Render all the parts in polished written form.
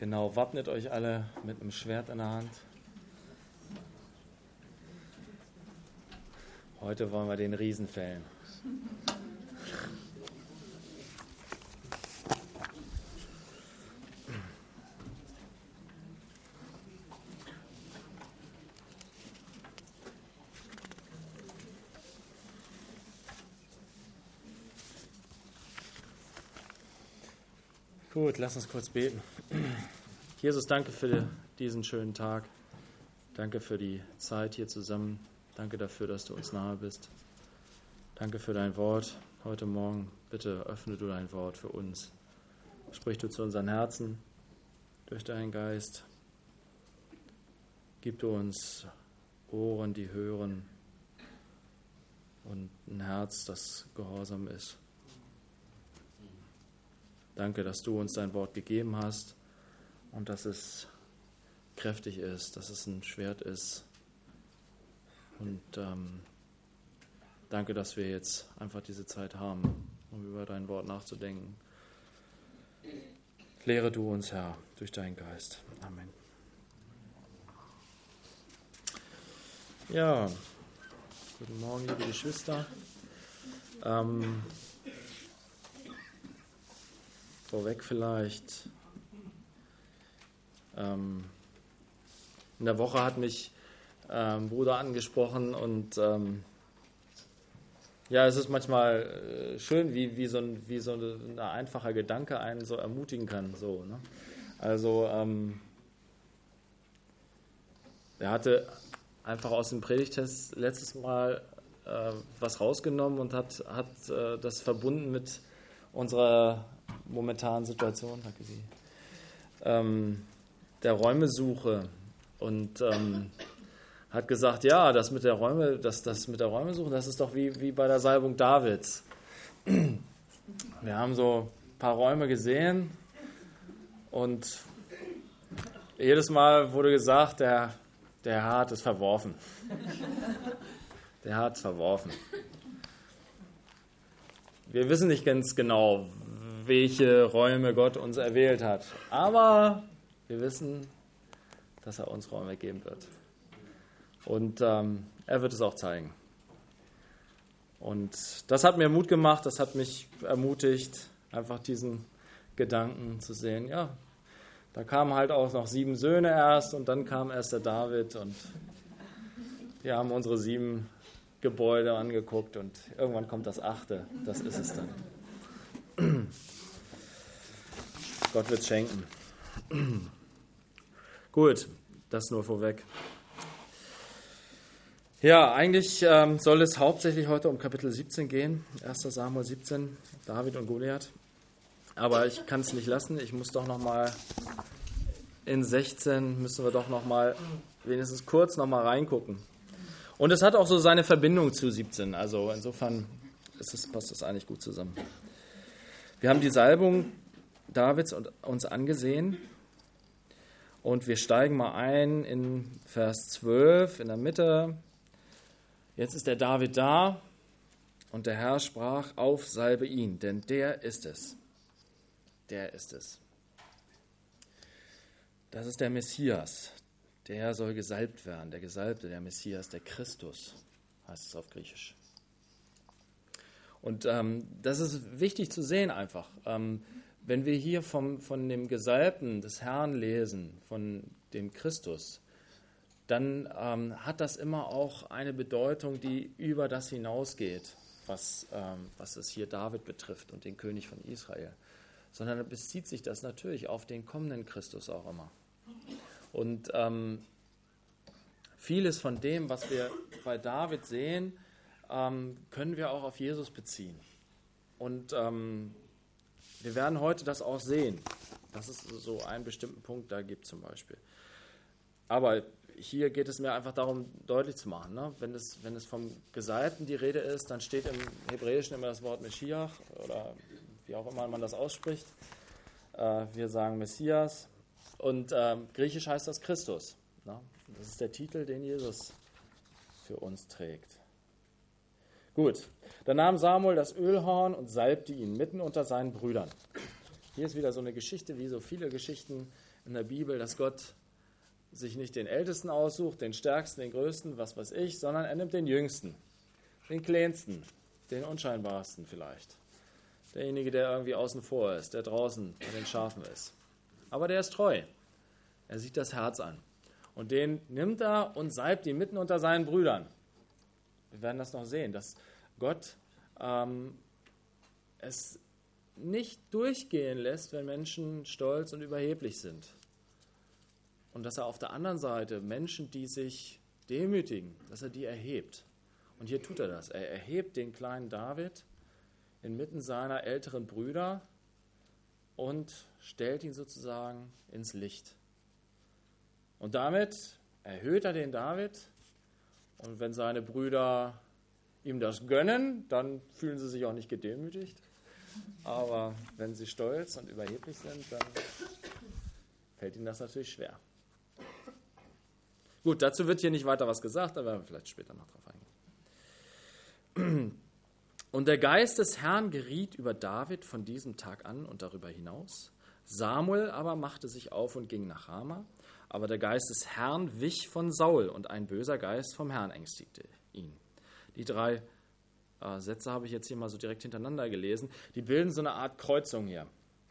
Genau, wappnet euch alle mit einem Schwert in der Hand. Heute wollen wir den Riesen fällen. Gut, lass uns kurz beten. Jesus, danke für diesen schönen Tag. Danke für die Zeit hier zusammen. Danke dafür, dass du uns nahe bist. Danke für dein Wort heute Morgen. Bitte öffne du dein Wort für uns. Sprich du zu unseren Herzen durch deinen Geist. Gib du uns Ohren, die hören, und ein Herz, das gehorsam ist. Danke, dass du uns dein Wort gegeben hast und dass es kräftig ist, dass es ein Schwert ist. Und danke, dass wir jetzt einfach diese Zeit haben, um über dein Wort nachzudenken. Lehre du uns, Herr, durch deinen Geist. Amen. Ja, guten Morgen, liebe Geschwister. Vorweg vielleicht. In der Woche hat mich ein Bruder angesprochen und ja, es ist manchmal schön, wie so ein einfacher Gedanke einen so ermutigen kann. So, ne? Also er hatte einfach aus dem Predigtest letztes Mal was rausgenommen und hat das verbunden mit unserer momentanen Situation, danke Sie, der Räumesuche, und hat gesagt, ja, das mit der Räumesuche, das ist doch wie bei der Salbung Davids. Wir haben so ein paar Räume gesehen und jedes Mal wurde gesagt, der Herr hat es verworfen. Der Herr hat es verworfen. Wir wissen nicht ganz genau, welche Räume Gott uns erwählt hat. Aber wir wissen, dass er uns Räume geben wird. Und er wird es auch zeigen. Und das hat mir Mut gemacht, das hat mich ermutigt, einfach diesen Gedanken zu sehen. Ja, da kamen halt auch noch 7 Söhne erst und dann kam erst der David und wir haben unsere 7 Gebäude angeguckt und irgendwann kommt das 8. Das ist es dann. Gott wird es schenken. Gut, das nur vorweg. Ja, eigentlich soll es hauptsächlich heute um Kapitel 17 gehen, 1. Samuel 17, David und Goliath. Aber ich kann es nicht lassen, ich muss doch nochmal in 16, müssen wir doch nochmal wenigstens kurz nochmal reingucken. Und es hat auch so seine Verbindung zu 17, also insofern passt das eigentlich gut zusammen. Wir haben die Salbung Davids uns angesehen und wir steigen mal ein in Vers 12 in der Mitte. Jetzt ist der David da und der Herr sprach, auf, salbe ihn, denn der ist es. Der ist es. Das ist der Messias. Der soll gesalbt werden, der Gesalbte, der Messias, der Christus, heißt es auf Griechisch. Und das ist wichtig zu sehen einfach. Wenn wir hier von dem Gesalbten des Herrn lesen, von dem Christus, dann hat das immer auch eine Bedeutung, die über das hinausgeht, was es hier David betrifft und den König von Israel. Sondern bezieht sich das natürlich auf den kommenden Christus auch immer. Und vieles von dem, was wir bei David sehen, können wir auch auf Jesus beziehen. Und wir werden heute das auch sehen, dass es so einen bestimmten Punkt da gibt zum Beispiel. Aber hier geht es mir einfach darum, deutlich zu machen, ne? Wenn es vom Gesalbten die Rede ist, dann steht im Hebräischen immer das Wort Meschiach oder wie auch immer man das ausspricht. Wir sagen Messias. Und griechisch heißt das Christus. Ne? Das ist der Titel, den Jesus für uns trägt. Gut, dann nahm Samuel das Ölhorn und salbte ihn mitten unter seinen Brüdern. Hier ist wieder so eine Geschichte, wie so viele Geschichten in der Bibel, dass Gott sich nicht den Ältesten aussucht, den Stärksten, den Größten, was weiß ich, sondern er nimmt den Jüngsten, den Kleinsten, den Unscheinbarsten vielleicht. Derjenige, der irgendwie außen vor ist, der draußen bei den Schafen ist. Aber der ist treu. Er sieht das Herz an. Und den nimmt er und salbt ihn mitten unter seinen Brüdern. Wir werden das noch sehen, dass Gott es nicht durchgehen lässt, wenn Menschen stolz und überheblich sind. Und dass er auf der anderen Seite Menschen, die sich demütigen, dass er die erhebt. Und hier tut er das. Er erhebt den kleinen David inmitten seiner älteren Brüder und stellt ihn sozusagen ins Licht. Und damit erhöht er den David. Und wenn seine Brüder ihm das gönnen, dann fühlen sie sich auch nicht gedemütigt. Aber wenn sie stolz und überheblich sind, dann fällt ihnen das natürlich schwer. Gut, dazu wird hier nicht weiter was gesagt, da werden wir vielleicht später noch drauf eingehen. Und der Geist des Herrn geriet über David von diesem Tag an und darüber hinaus. Samuel aber machte sich auf und ging nach Rama. Aber der Geist des Herrn wich von Saul und ein böser Geist vom Herrn ängstigte ihn. Die 3 Sätze habe ich jetzt hier mal so direkt hintereinander gelesen. Die bilden so eine Art Kreuzung hier.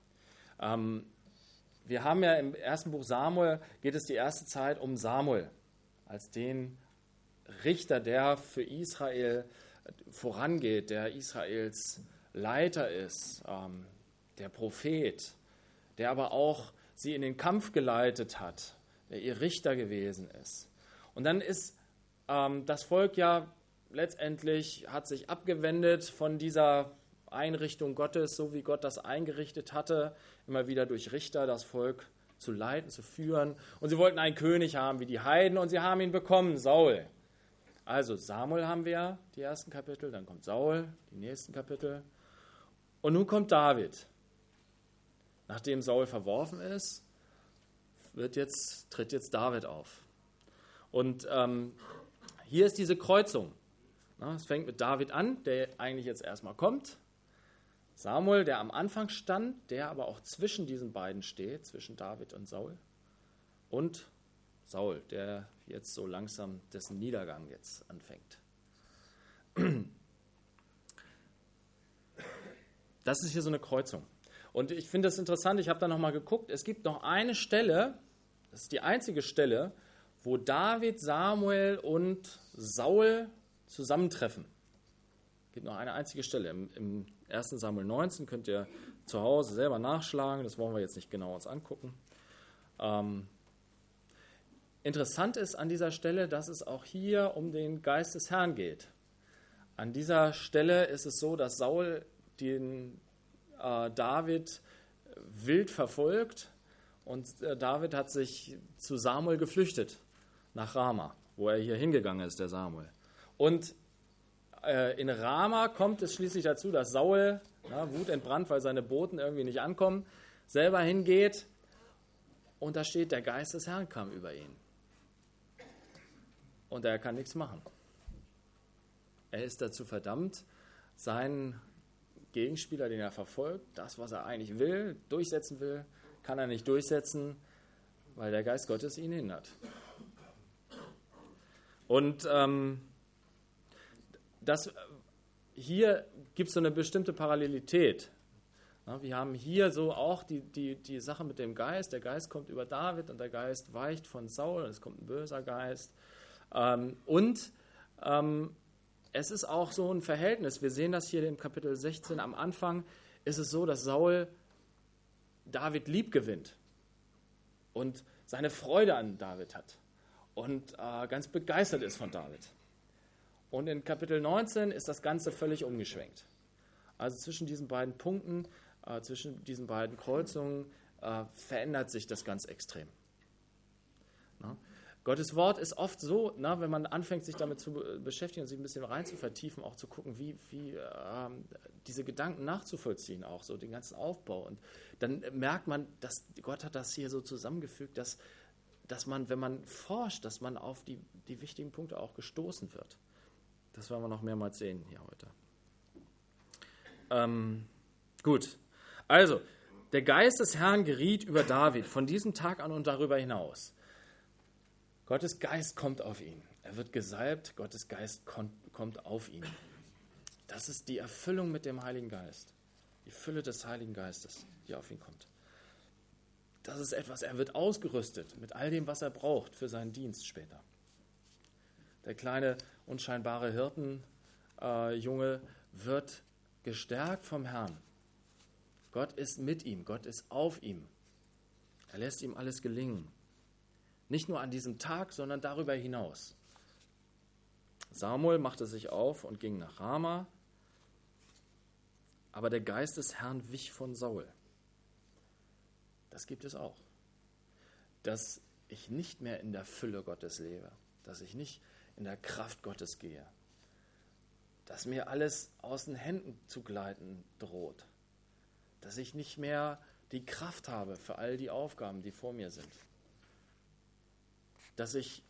Wir haben ja im ersten Buch Samuel, geht es die erste Zeit um Samuel, als den Richter, der für Israel vorangeht, der Israels Leiter ist, der Prophet, der aber auch sie in den Kampf geleitet hat, der ihr Richter gewesen ist. Und dann ist das Volk ja letztendlich, hat sich abgewendet von dieser Einrichtung Gottes, so wie Gott das eingerichtet hatte, immer wieder durch Richter das Volk zu leiten, zu führen. Und sie wollten einen König haben wie die Heiden und sie haben ihn bekommen, Saul. Also Samuel haben wir, die ersten Kapitel, dann kommt Saul, die nächsten Kapitel. Und nun kommt David. Nachdem Saul verworfen ist, tritt jetzt David auf. Und hier ist diese Kreuzung. Es fängt mit David an, der eigentlich jetzt erstmal kommt. Samuel, der am Anfang stand, der aber auch zwischen diesen beiden steht, zwischen David und Saul. Und Saul, der jetzt so langsam dessen Niedergang jetzt anfängt. Das ist hier so eine Kreuzung. Und ich finde das interessant, ich habe da nochmal geguckt, es gibt noch eine Stelle, das ist die einzige Stelle, wo David, Samuel und Saul zusammentreffen. Es gibt noch eine einzige Stelle. Im 1. Samuel 19 könnt ihr zu Hause selber nachschlagen, das wollen wir jetzt nicht genau uns angucken. Interessant ist an dieser Stelle, dass es auch hier um den Geist des Herrn geht. An dieser Stelle ist es so, dass Saul den David wild verfolgt und David hat sich zu Samuel geflüchtet nach Rama, wo er hier hingegangen ist, der Samuel. Und in Rama kommt es schließlich dazu, dass Saul, wutentbrannt, weil seine Boten irgendwie nicht ankommen, selber hingeht und da steht, der Geist des Herrn kam über ihn. Und er kann nichts machen. Er ist dazu verdammt, seinen Gegenspieler, den er verfolgt, das, was er eigentlich will, durchsetzen will, kann er nicht durchsetzen, weil der Geist Gottes ihn hindert. Und hier gibt es so eine bestimmte Parallelität. Wir haben hier so auch die Sache mit dem Geist. Der Geist kommt über David und der Geist weicht von Saul und es kommt ein böser Geist. Es ist auch so ein Verhältnis. Wir sehen das hier im Kapitel 16 am Anfang. Ist es so, dass Saul David lieb gewinnt und seine Freude an David hat und ganz begeistert ist von David. Und in Kapitel 19 ist das Ganze völlig umgeschwenkt. Also zwischen diesen beiden Punkten, zwischen diesen beiden Kreuzungen verändert sich das ganz extrem. Na? Gottes Wort ist oft so, wenn man anfängt, sich damit zu beschäftigen und sich ein bisschen rein zu vertiefen, auch zu gucken, wie diese Gedanken nachzuvollziehen, auch so den ganzen Aufbau. Und dann merkt man, dass Gott hat das hier so zusammengefügt, dass man, wenn man forscht, dass man auf die wichtigen Punkte auch gestoßen wird. Das werden wir noch mehrmals sehen hier heute. Gut, also Der Geist des Herrn geriet über David von diesem Tag an und darüber hinaus. Gottes Geist kommt auf ihn. Er wird gesalbt, Gottes Geist kommt auf ihn. Das ist die Erfüllung mit dem Heiligen Geist. Die Fülle des Heiligen Geistes, die auf ihn kommt. Das ist etwas, er wird ausgerüstet mit all dem, was er braucht für seinen Dienst später. Der kleine, unscheinbare Hirtenjunge wird gestärkt vom Herrn. Gott ist mit ihm, Gott ist auf ihm. Er lässt ihm alles gelingen. Nicht nur an diesem Tag, sondern darüber hinaus. Samuel machte sich auf und ging nach Rama, aber der Geist des Herrn wich von Saul. Das gibt es auch. Dass ich nicht mehr in der Fülle Gottes lebe, dass ich nicht in der Kraft Gottes gehe, dass mir alles aus den Händen zu gleiten droht, dass ich nicht mehr die Kraft habe für all die Aufgaben, die vor mir sind, dass ich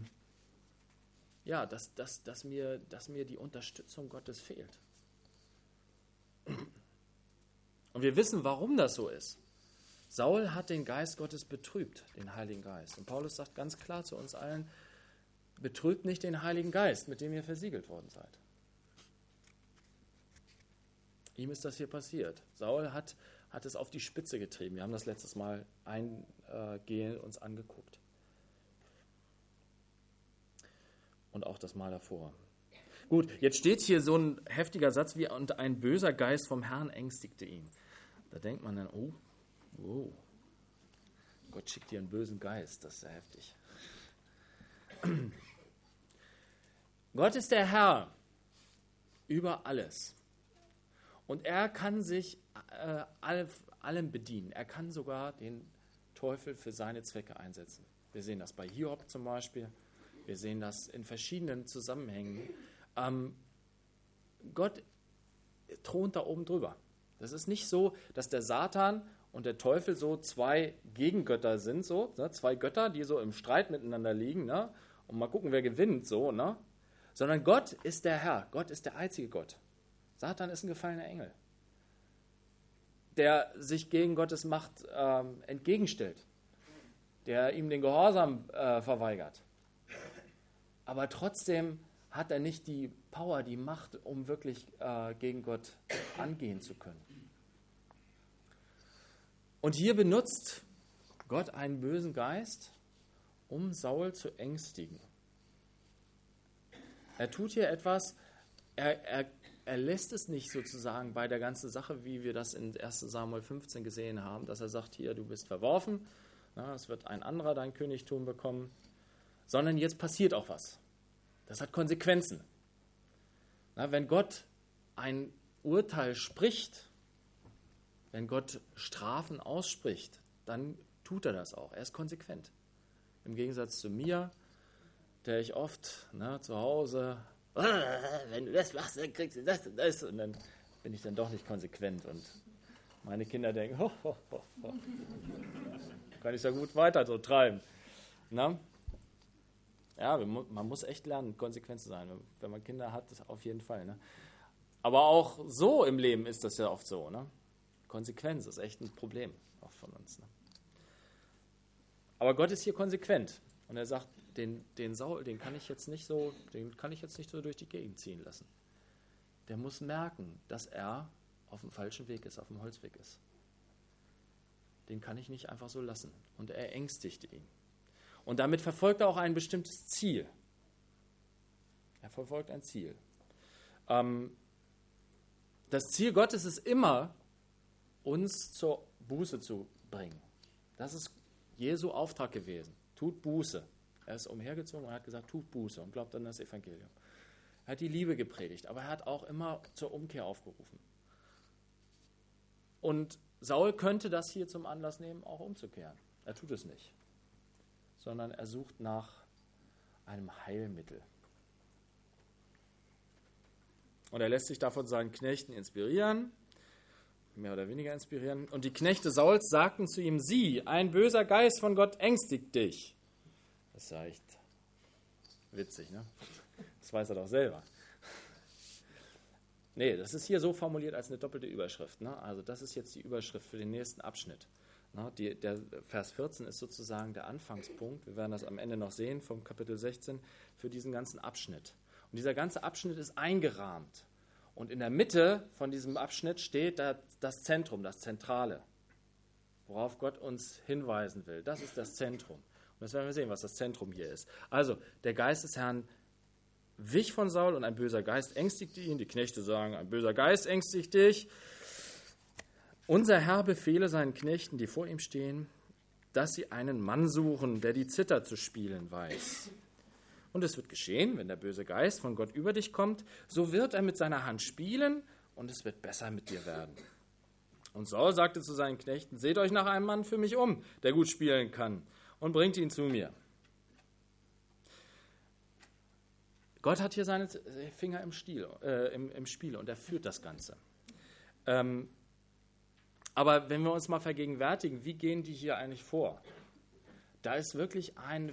dass mir die Unterstützung Gottes fehlt. Und wir wissen, warum das so ist. Saul hat den Geist Gottes betrübt, den Heiligen Geist. Und Paulus sagt ganz klar zu uns allen, betrübt nicht den Heiligen Geist, mit dem ihr versiegelt worden seid. Ihm ist das hier passiert. Saul hat es auf die Spitze getrieben. Wir haben das letztes Mal eingehend uns angeguckt. Und auch das Mal davor. Gut, jetzt steht hier so ein heftiger Satz wie, und ein böser Geist vom Herrn ängstigte ihn. Da denkt man dann, oh, Gott schickt dir einen bösen Geist, das ist ja heftig. Gott ist der Herr über alles. Und er kann sich allem bedienen. Er kann sogar den Teufel für seine Zwecke einsetzen. Wir sehen das bei Hiob zum Beispiel. Wir sehen das in verschiedenen Zusammenhängen. Gott thront da oben drüber. Das ist nicht so, dass der Satan und der Teufel so zwei Gegengötter sind, so, ne? Zwei Götter, die so im Streit miteinander liegen, ne? Und mal gucken, wer gewinnt, so, ne? Sondern Gott ist der Herr, Gott ist der einzige Gott. Satan ist ein gefallener Engel, der sich gegen Gottes Macht entgegenstellt, der ihm den Gehorsam verweigert. Aber trotzdem hat er nicht die Power, die Macht, um wirklich gegen Gott angehen zu können. Und hier benutzt Gott einen bösen Geist, um Saul zu ängstigen. Er tut hier etwas, er lässt es nicht sozusagen bei der ganzen Sache, wie wir das in 1 Samuel 15 gesehen haben, dass er sagt, hier, du bist verworfen, es wird ein anderer dein Königtum bekommen, sondern jetzt passiert auch was. Das hat Konsequenzen. Wenn Gott ein Urteil spricht, wenn Gott Strafen ausspricht, dann tut er das auch. Er ist konsequent. Im Gegensatz zu mir, der ich oft zu Hause, wenn du das machst, dann kriegst du das und das. Und dann bin ich dann doch nicht konsequent. Und meine Kinder denken, kann ich ja gut weiter so treiben. Ja, man muss echt lernen, konsequent zu sein. Wenn man Kinder hat, auf jeden Fall. Ne? Aber auch so im Leben ist das ja oft so. Ne? Konsequenz ist echt ein Problem auch von uns. Ne? Aber Gott ist hier konsequent. Und er sagt, den Saul, den kann ich jetzt nicht so durch die Gegend ziehen lassen. Der muss merken, dass er auf dem falschen Weg ist, auf dem Holzweg ist. Den kann ich nicht einfach so lassen. Und er ängstigte ihn. Und damit verfolgt er auch ein bestimmtes Ziel. Er verfolgt ein Ziel. Das Ziel Gottes ist immer, uns zur Buße zu bringen. Das ist Jesu Auftrag gewesen. Tut Buße. Er ist umhergezogen und hat gesagt, tut Buße und glaubt an das Evangelium. Er hat die Liebe gepredigt, aber er hat auch immer zur Umkehr aufgerufen. Und Saul könnte das hier zum Anlass nehmen, auch umzukehren. Er tut es nicht, sondern er sucht nach einem Heilmittel. Und er lässt sich davon seinen Knechten inspirieren, mehr oder weniger inspirieren. Und die Knechte Sauls sagten zu ihm, sieh, ein böser Geist von Gott ängstigt dich. Das ist ja echt witzig, ne? Das weiß er doch selber. Nee, das ist hier so formuliert als eine doppelte Überschrift. Ne? Also das ist jetzt die Überschrift für den nächsten Abschnitt. Ne? Der Vers 14 ist sozusagen der Anfangspunkt. Wir werden das am Ende noch sehen vom Kapitel 16 für diesen ganzen Abschnitt. Und dieser ganze Abschnitt ist eingerahmt. Und in der Mitte von diesem Abschnitt steht das Zentrum, das Zentrale, worauf Gott uns hinweisen will. Das ist das Zentrum. Und das werden wir sehen, was das Zentrum hier ist. Also, der Geist des Herrn wich von Saul und ein böser Geist ängstigte ihn. Die Knechte sagen, ein böser Geist ängstigt dich. Unser Herr befehle seinen Knechten, die vor ihm stehen, dass sie einen Mann suchen, der die Zither zu spielen weiß. Und es wird geschehen, wenn der böse Geist von Gott über dich kommt, so wird er mit seiner Hand spielen und es wird besser mit dir werden. Und Saul sagte zu seinen Knechten, seht euch nach einem Mann für mich um, der gut spielen kann, und bringt ihn zu mir. Gott hat hier seine Finger im Spiel und er führt das Ganze. Aber wenn wir uns mal vergegenwärtigen, wie gehen die hier eigentlich vor? Da ist wirklich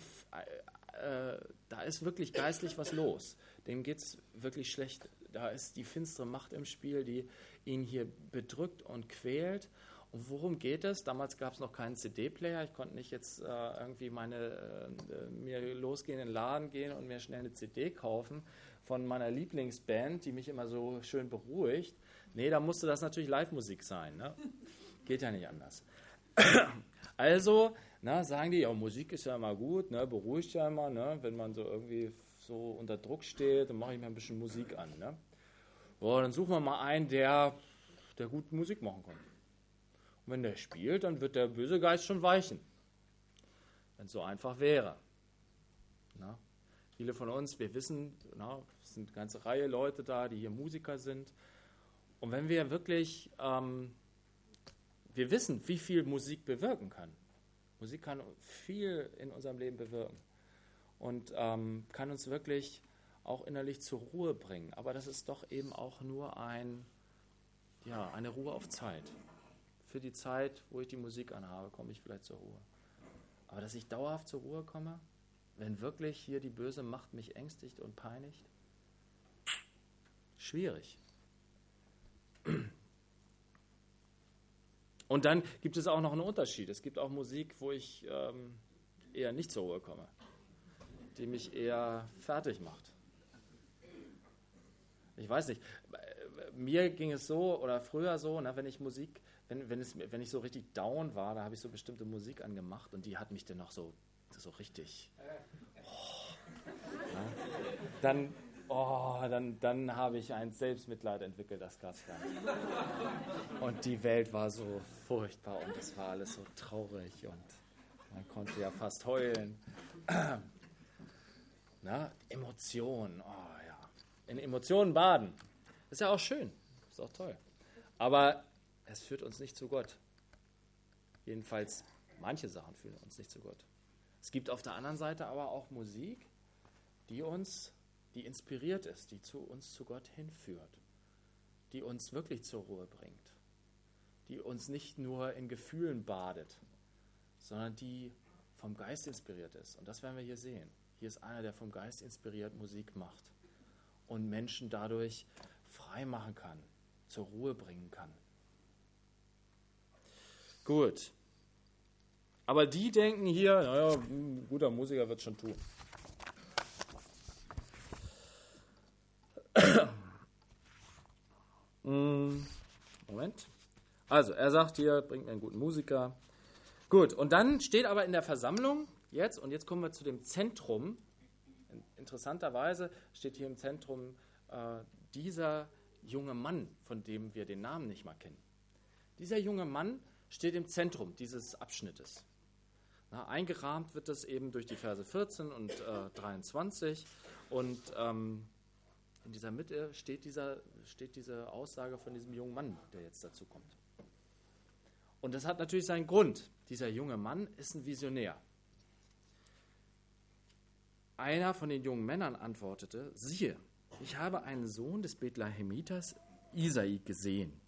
geistlich was los. Dem geht es wirklich schlecht. Da ist die finstere Macht im Spiel, die ihn hier bedrückt und quält. Und worum geht es? Damals gab es noch keinen CD-Player. Ich konnte nicht jetzt irgendwie mir losgehen in den Laden gehen und mir schnell eine CD kaufen von meiner Lieblingsband, die mich immer so schön beruhigt. Nee, da musste das natürlich Live-Musik sein. Ne? Geht ja nicht anders. Also, sagen die, ja, Musik ist ja immer gut, ne, beruhigt ja immer, ne, wenn man so irgendwie so unter Druck steht, dann mache ich mir ein bisschen Musik an. Ne? So, dann suchen wir mal einen, der gut Musik machen kann. Und wenn der spielt, dann wird der böse Geist schon weichen. Wenn es so einfach wäre. Na? Viele von uns, wir wissen, es sind eine ganze Reihe Leute da, die hier Musiker sind. Und wenn wir wirklich, wir wissen, wie viel Musik bewirken kann. Musik kann viel in unserem Leben bewirken. Und kann uns wirklich auch innerlich zur Ruhe bringen. Aber das ist doch eben auch nur eine Ruhe auf Zeit. Für die Zeit, wo ich die Musik anhabe, komme ich vielleicht zur Ruhe. Aber dass ich dauerhaft zur Ruhe komme, wenn wirklich hier die böse Macht mich ängstigt und peinigt, schwierig. Und dann gibt es auch noch einen Unterschied. Es gibt auch Musik, wo ich eher nicht zur Ruhe komme, die mich eher fertig macht. Ich weiß nicht, mir ging es so oder früher so, wenn ich Musik, wenn ich so richtig down war, da habe ich so bestimmte Musik angemacht und die hat mich dann noch so richtig, dann habe ich ein Selbstmitleid entwickelt, das gab es gar nicht. Und die Welt war so furchtbar und es war alles so traurig und man konnte ja fast heulen. Emotionen, in Emotionen baden. Ist ja auch schön, ist auch toll. Aber es führt uns nicht zu Gott. Jedenfalls, manche Sachen führen uns nicht zu Gott. Es gibt auf der anderen Seite aber auch Musik, die inspiriert ist, die uns zu Gott hinführt, die uns wirklich zur Ruhe bringt, die uns nicht nur in Gefühlen badet, sondern die vom Geist inspiriert ist. Und das werden wir hier sehen. Hier ist einer, der vom Geist inspiriert Musik macht und Menschen dadurch frei machen kann, zur Ruhe bringen kann. Gut. Aber die denken hier, ein guter Musiker wird schon tun. Moment. Also, er sagt hier, bringt mir einen guten Musiker. Gut, und dann steht aber in der Versammlung jetzt kommen wir zu dem Zentrum. Interessanterweise steht hier im Zentrum dieser junge Mann, von dem wir den Namen nicht mal kennen. Dieser junge Mann steht im Zentrum dieses Abschnittes. Eingerahmt wird das eben durch die Verse 14 und 23 und in dieser Mitte steht diese Aussage von diesem jungen Mann, der jetzt dazu kommt. Und das hat natürlich seinen Grund. Dieser junge Mann ist ein Visionär. Einer von den jungen Männern antwortete, siehe, ich habe einen Sohn des Bethlehemiters Isai gesehen.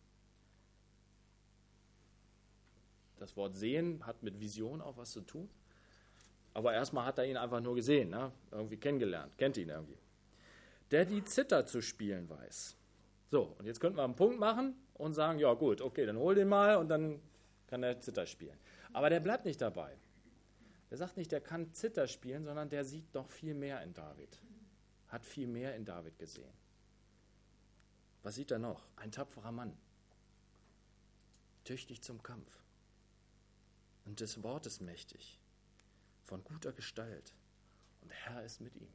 Das Wort sehen hat mit Vision auch was zu tun. Aber erstmal hat er ihn einfach nur gesehen, irgendwie kennengelernt, kennt ihn irgendwie. Der die Zither zu spielen weiß. So, und jetzt könnten wir einen Punkt machen und sagen, ja gut, okay, dann hol den mal und dann kann er Zither spielen. Aber der bleibt nicht dabei. Der sagt nicht, der kann Zither spielen, sondern der sieht doch viel mehr in David. Hat viel mehr in David gesehen. Was sieht er noch? Ein tapferer Mann. Tüchtig zum Kampf. Und des Wortes mächtig. Von guter Gestalt. Und der Herr ist mit ihm.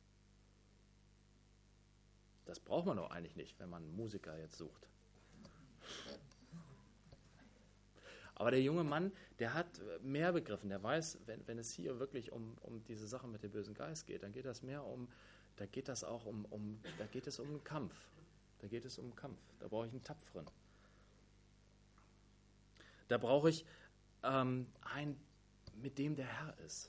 Das braucht man doch eigentlich nicht, wenn man einen Musiker jetzt sucht. Aber der junge Mann, der hat mehr begriffen. Der weiß, wenn es hier wirklich um diese Sache mit dem bösen Geist geht, dann geht das mehr da geht es um einen Kampf. Da geht es um einen Kampf. Da brauche ich einen Tapferen. Da brauche ich einen, mit dem der Herr ist.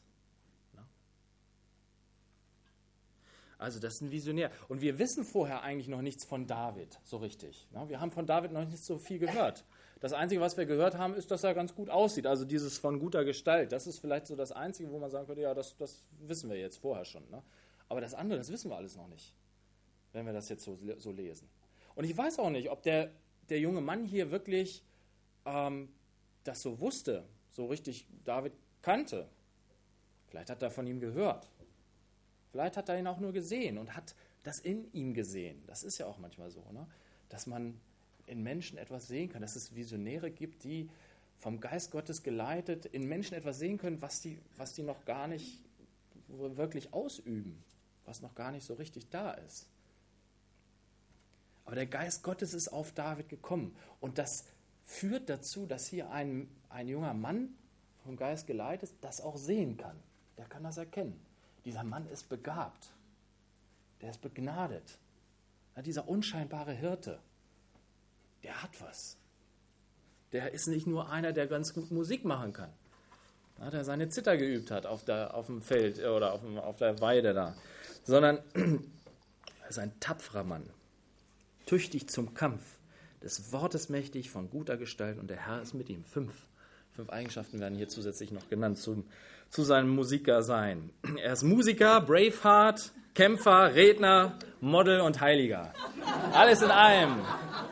Also das ist ein Visionär. Und wir wissen vorher eigentlich noch nichts von David, so richtig. Wir haben von David noch nicht so viel gehört. Das Einzige, was wir gehört haben, ist, dass er ganz gut aussieht. Also dieses von guter Gestalt. Das ist vielleicht so das Einzige, wo man sagen könnte, ja, das wissen wir jetzt vorher schon. Ne? Aber das andere, das wissen wir alles noch nicht, wenn wir das jetzt so lesen. Und ich weiß auch nicht, ob der junge Mann hier wirklich das so wusste, so richtig David kannte. Vielleicht hat er von ihm gehört. Vielleicht hat er ihn auch nur gesehen und hat das in ihm gesehen. Das ist ja auch manchmal so, ne? Dass man in Menschen etwas sehen kann, dass es Visionäre gibt, die vom Geist Gottes geleitet in Menschen etwas sehen können, was die noch gar nicht wirklich ausüben, was noch gar nicht so richtig da ist. Aber der Geist Gottes ist auf David gekommen und das führt dazu, dass hier ein junger Mann vom Geist geleitet das auch sehen kann. Der kann das erkennen. Dieser Mann ist begabt. Der ist begnadet. Ja, dieser unscheinbare Hirte, der hat was. Der ist nicht nur einer, der ganz gut Musik machen kann. Ja, der seine Zither geübt hat auf dem Feld oder auf der Weide da. Sondern er ist ein tapferer Mann. Tüchtig zum Kampf. Des Wortes mächtig, von guter Gestalt und der Herr ist mit ihm. 5 Eigenschaften werden hier zusätzlich noch genannt zu seinem Musikersein. Er ist Musiker, Braveheart, Kämpfer, Redner, Model und Heiliger. Alles in einem.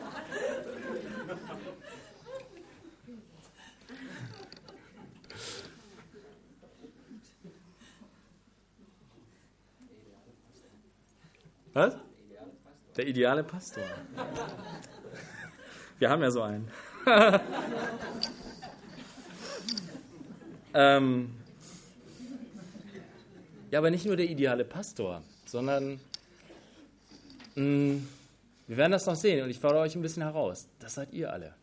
Was? Der ideale Pastor. Wir haben ja so einen. Ja, aber nicht nur der ideale Pastor, sondern wir werden das noch sehen und ich fordere euch ein bisschen heraus. Das seid ihr alle.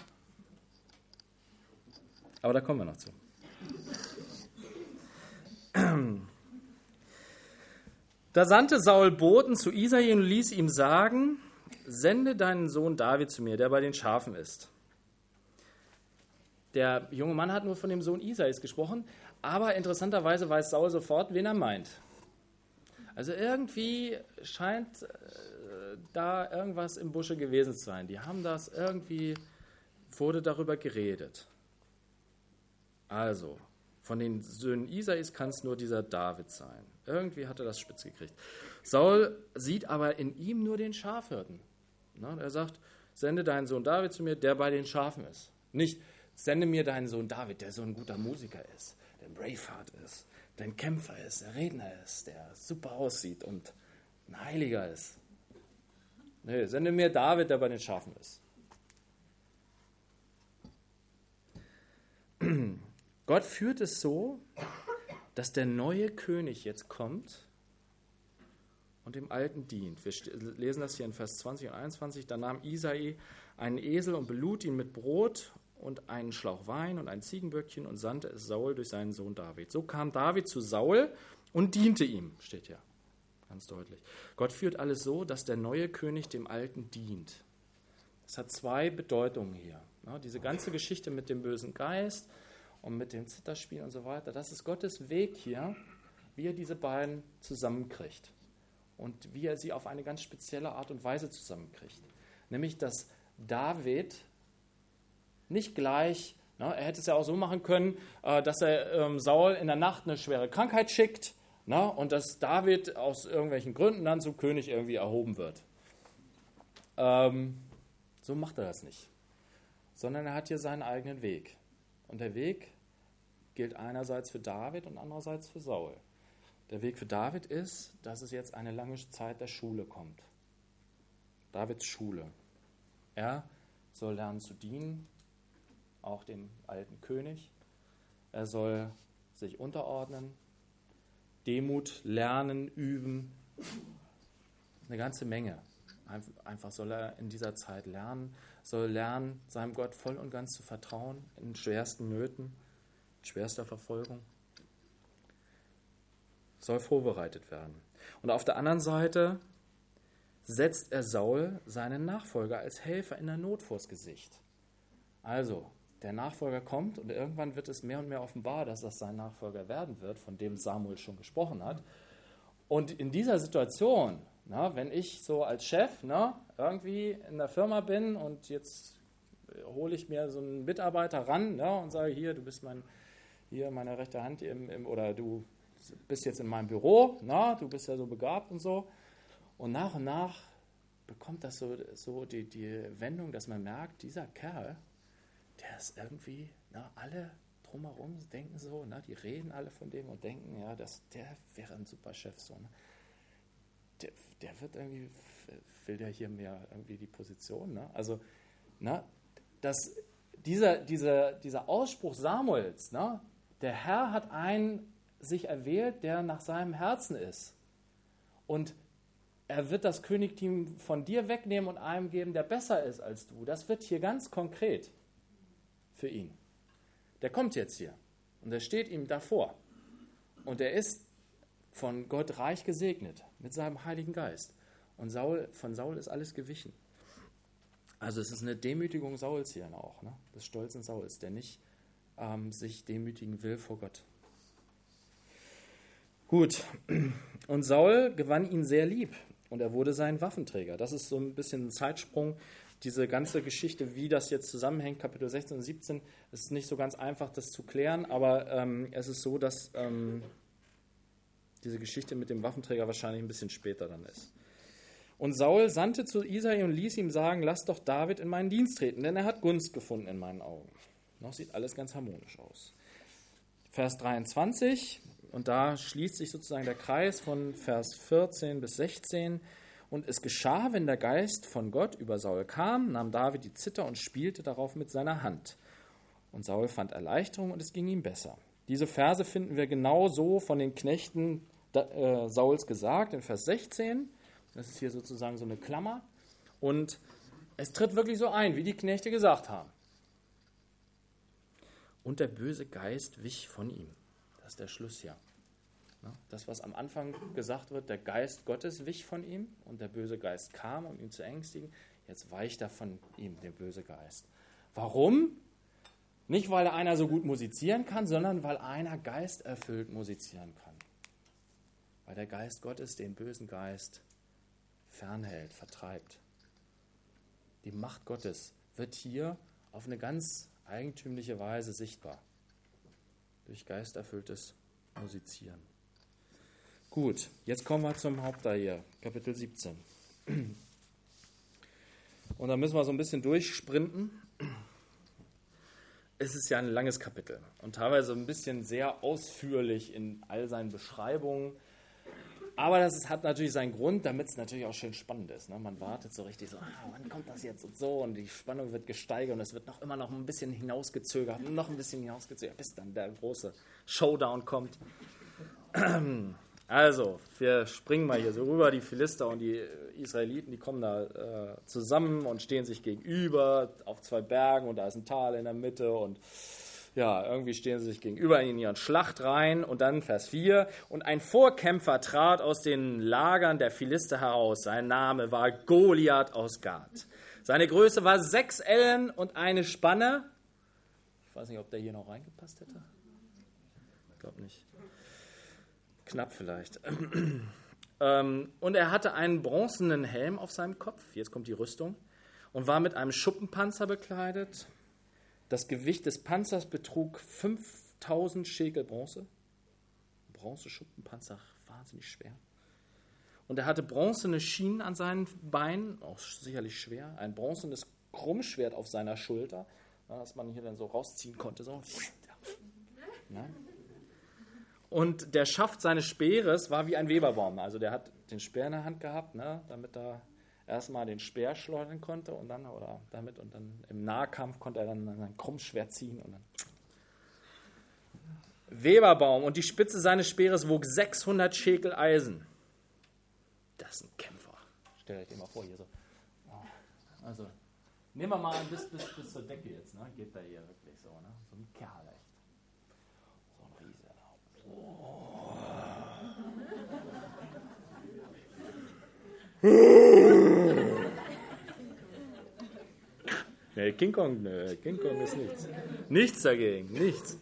Aber da kommen wir noch zu. Da sandte Saul Boten zu Isai und ließ ihm sagen, sende deinen Sohn David zu mir, der bei den Schafen ist. Der junge Mann hat nur von dem Sohn Isais gesprochen, aber interessanterweise weiß Saul sofort, wen er meint. Also irgendwie scheint da irgendwas im Busche gewesen zu sein. Die haben das irgendwie, wurde darüber geredet. Also, von den Söhnen Isais kann es nur dieser David sein. Irgendwie hat er das spitz gekriegt. Saul sieht aber in ihm nur den Schafhirten. Er sagt, sende deinen Sohn David zu mir, der bei den Schafen ist. Nicht, sende mir deinen Sohn David, der so ein guter Musiker ist, der ein Braveheart ist, der ein Kämpfer ist, der Redner ist, der super aussieht und ein Heiliger ist. Nee, sende mir David, der bei den Schafen ist. Gott führt es so, dass der neue König jetzt kommt und dem Alten dient. Wir lesen das hier in Vers 20 und 21. Da nahm Isai einen Esel und belud ihn mit Brot und einen Schlauch Wein und ein Ziegenböckchen und sandte es Saul durch seinen Sohn David. So kam David zu Saul und diente ihm, steht ja ganz deutlich. Gott führt alles so, dass der neue König dem Alten dient. Das hat 2 Bedeutungen hier. Diese ganze Geschichte mit dem bösen Geist und mit dem Zitherspiel und so weiter, das ist Gottes Weg hier, wie er diese beiden zusammenkriegt und wie er sie auf eine ganz spezielle Art und Weise zusammenkriegt. Nämlich, dass David nicht gleich, er hätte es ja auch so machen können, dass er Saul in der Nacht eine schwere Krankheit schickt und dass David aus irgendwelchen Gründen dann zum König irgendwie erhoben wird. So macht er das nicht, sondern er hat hier seinen eigenen Weg. Und der Weg gilt einerseits für David und andererseits für Saul. Der Weg für David ist, dass es jetzt eine lange Zeit der Schule kommt. Davids Schule. Er soll lernen zu dienen, auch dem alten König. Er soll sich unterordnen, Demut lernen, üben. Eine ganze Menge. Einfach soll er in dieser Zeit lernen, soll lernen, seinem Gott voll und ganz zu vertrauen, in schwersten Nöten, in schwerster Verfolgung. Soll vorbereitet werden. Und auf der anderen Seite setzt er Saul, seinen Nachfolger, als Helfer in der Not vors Gesicht. Also, der Nachfolger kommt und irgendwann wird es mehr und mehr offenbar, dass das sein Nachfolger werden wird, von dem Samuel schon gesprochen hat. Und in dieser Situation, wenn ich so als Chef irgendwie in der Firma bin und jetzt hole ich mir so einen Mitarbeiter ran und sage, hier, du bist meine rechte Hand oder du bist jetzt in meinem Büro, du bist ja so begabt und so. Und nach bekommt das so die Wendung, dass man merkt, dieser Kerl, der ist irgendwie, alle drumherum denken so, die reden alle von dem und denken, ja, der wäre ein super Chef. So, Der wird irgendwie, will der hier mehr irgendwie die Position. Also, dieser Ausspruch Samuels, der Herr hat einen sich erwählt, der nach seinem Herzen ist. Und er wird das Königtum von dir wegnehmen und einem geben, der besser ist als du. Das wird hier ganz konkret für ihn. Der kommt jetzt hier und er steht ihm davor. Und er ist von Gott reich gesegnet mit seinem Heiligen Geist. Und von Saul ist alles gewichen. Also es ist eine Demütigung Sauls hier auch, des stolzen Sauls, der nicht sich demütigen will vor Gott. Gut, und Saul gewann ihn sehr lieb und er wurde sein Waffenträger. Das ist so ein bisschen ein Zeitsprung. Diese ganze Geschichte, wie das jetzt zusammenhängt, Kapitel 16 und 17, ist nicht so ganz einfach, das zu klären, aber es ist so, dass diese Geschichte mit dem Waffenträger wahrscheinlich ein bisschen später dann ist. Und Saul sandte zu Isai und ließ ihm sagen, lass doch David in meinen Dienst treten, denn er hat Gunst gefunden in meinen Augen. Noch sieht alles ganz harmonisch aus. Vers 23, und da schließt sich sozusagen der Kreis von Vers 14 bis 16. Und es geschah, wenn der Geist von Gott über Saul kam, nahm David die Zither und spielte darauf mit seiner Hand. Und Saul fand Erleichterung und es ging ihm besser. Diese Verse finden wir genau so von den Knechten Sauls gesagt, in Vers 16. Das ist hier sozusagen so eine Klammer. Und es tritt wirklich so ein, wie die Knechte gesagt haben. Und der böse Geist wich von ihm. Das ist der Schluss hier. Das, was am Anfang gesagt wird, der Geist Gottes wich von ihm und der böse Geist kam, um ihn zu ängstigen. Jetzt weicht er von ihm, der böse Geist. Warum? Nicht, weil einer so gut musizieren kann, sondern weil einer geisterfüllt musizieren kann. Weil der Geist Gottes den bösen Geist fernhält, vertreibt. Die Macht Gottes wird hier auf eine ganz eigentümliche Weise sichtbar. Durch geisterfülltes Musizieren. Gut, jetzt kommen wir zum Hauptteil hier, Kapitel 17. Und da müssen wir so ein bisschen durchsprinten. Es ist ja ein langes Kapitel und teilweise ein bisschen sehr ausführlich in all seinen Beschreibungen. Aber das hat natürlich seinen Grund, damit es natürlich auch schön spannend ist. Man wartet so richtig so, wann kommt das jetzt und so, und die Spannung wird gesteigert und es wird immer noch ein bisschen hinausgezögert, bis dann der große Showdown kommt. Also, wir springen mal hier so rüber, die Philister und die Israeliten, die kommen da zusammen und stehen sich gegenüber auf zwei Bergen und da ist ein Tal in der Mitte und ja, irgendwie stehen sie sich gegenüber in ihren Schlachtreihen. Und dann Vers 4. Und ein Vorkämpfer trat aus den Lagern der Philister heraus. Sein Name war Goliath aus Gath. Seine Größe war 6 Ellen und eine Spanne. Ich weiß nicht, ob der hier noch reingepasst hätte. Ich glaube nicht. Knapp vielleicht. Und er hatte einen bronzenen Helm auf seinem Kopf. Jetzt kommt die Rüstung. Und war mit einem Schuppenpanzer bekleidet. Das Gewicht des Panzers betrug 5000 Schekel Bronze. Bronze-Schuppenpanzer, wahnsinnig schwer. Und er hatte bronzene Schienen an seinen Beinen, auch sicherlich schwer, ein bronzenes Krummschwert auf seiner Schulter, das man hier dann so rausziehen konnte. So. Ja. Und der Schaft seines Speeres war wie ein Weberbaum. Also der hat den Speer in der Hand gehabt, ne, damit er erstmal den Speer schleudern konnte und dann im Nahkampf konnte er dann sein Krummschwert ziehen. Und dann Weberbaum, und die Spitze seines Speeres wog 600 Schekel Eisen. Das ist ein Kämpfer. Stellt euch den mal vor hier so. Also, nehmen wir mal bis zur Decke jetzt, ne? Geht da hier wirklich so, ne? So ein Kerl echt. So ein Riese. Nee, King Kong ist nichts. Nichts dagegen, nichts.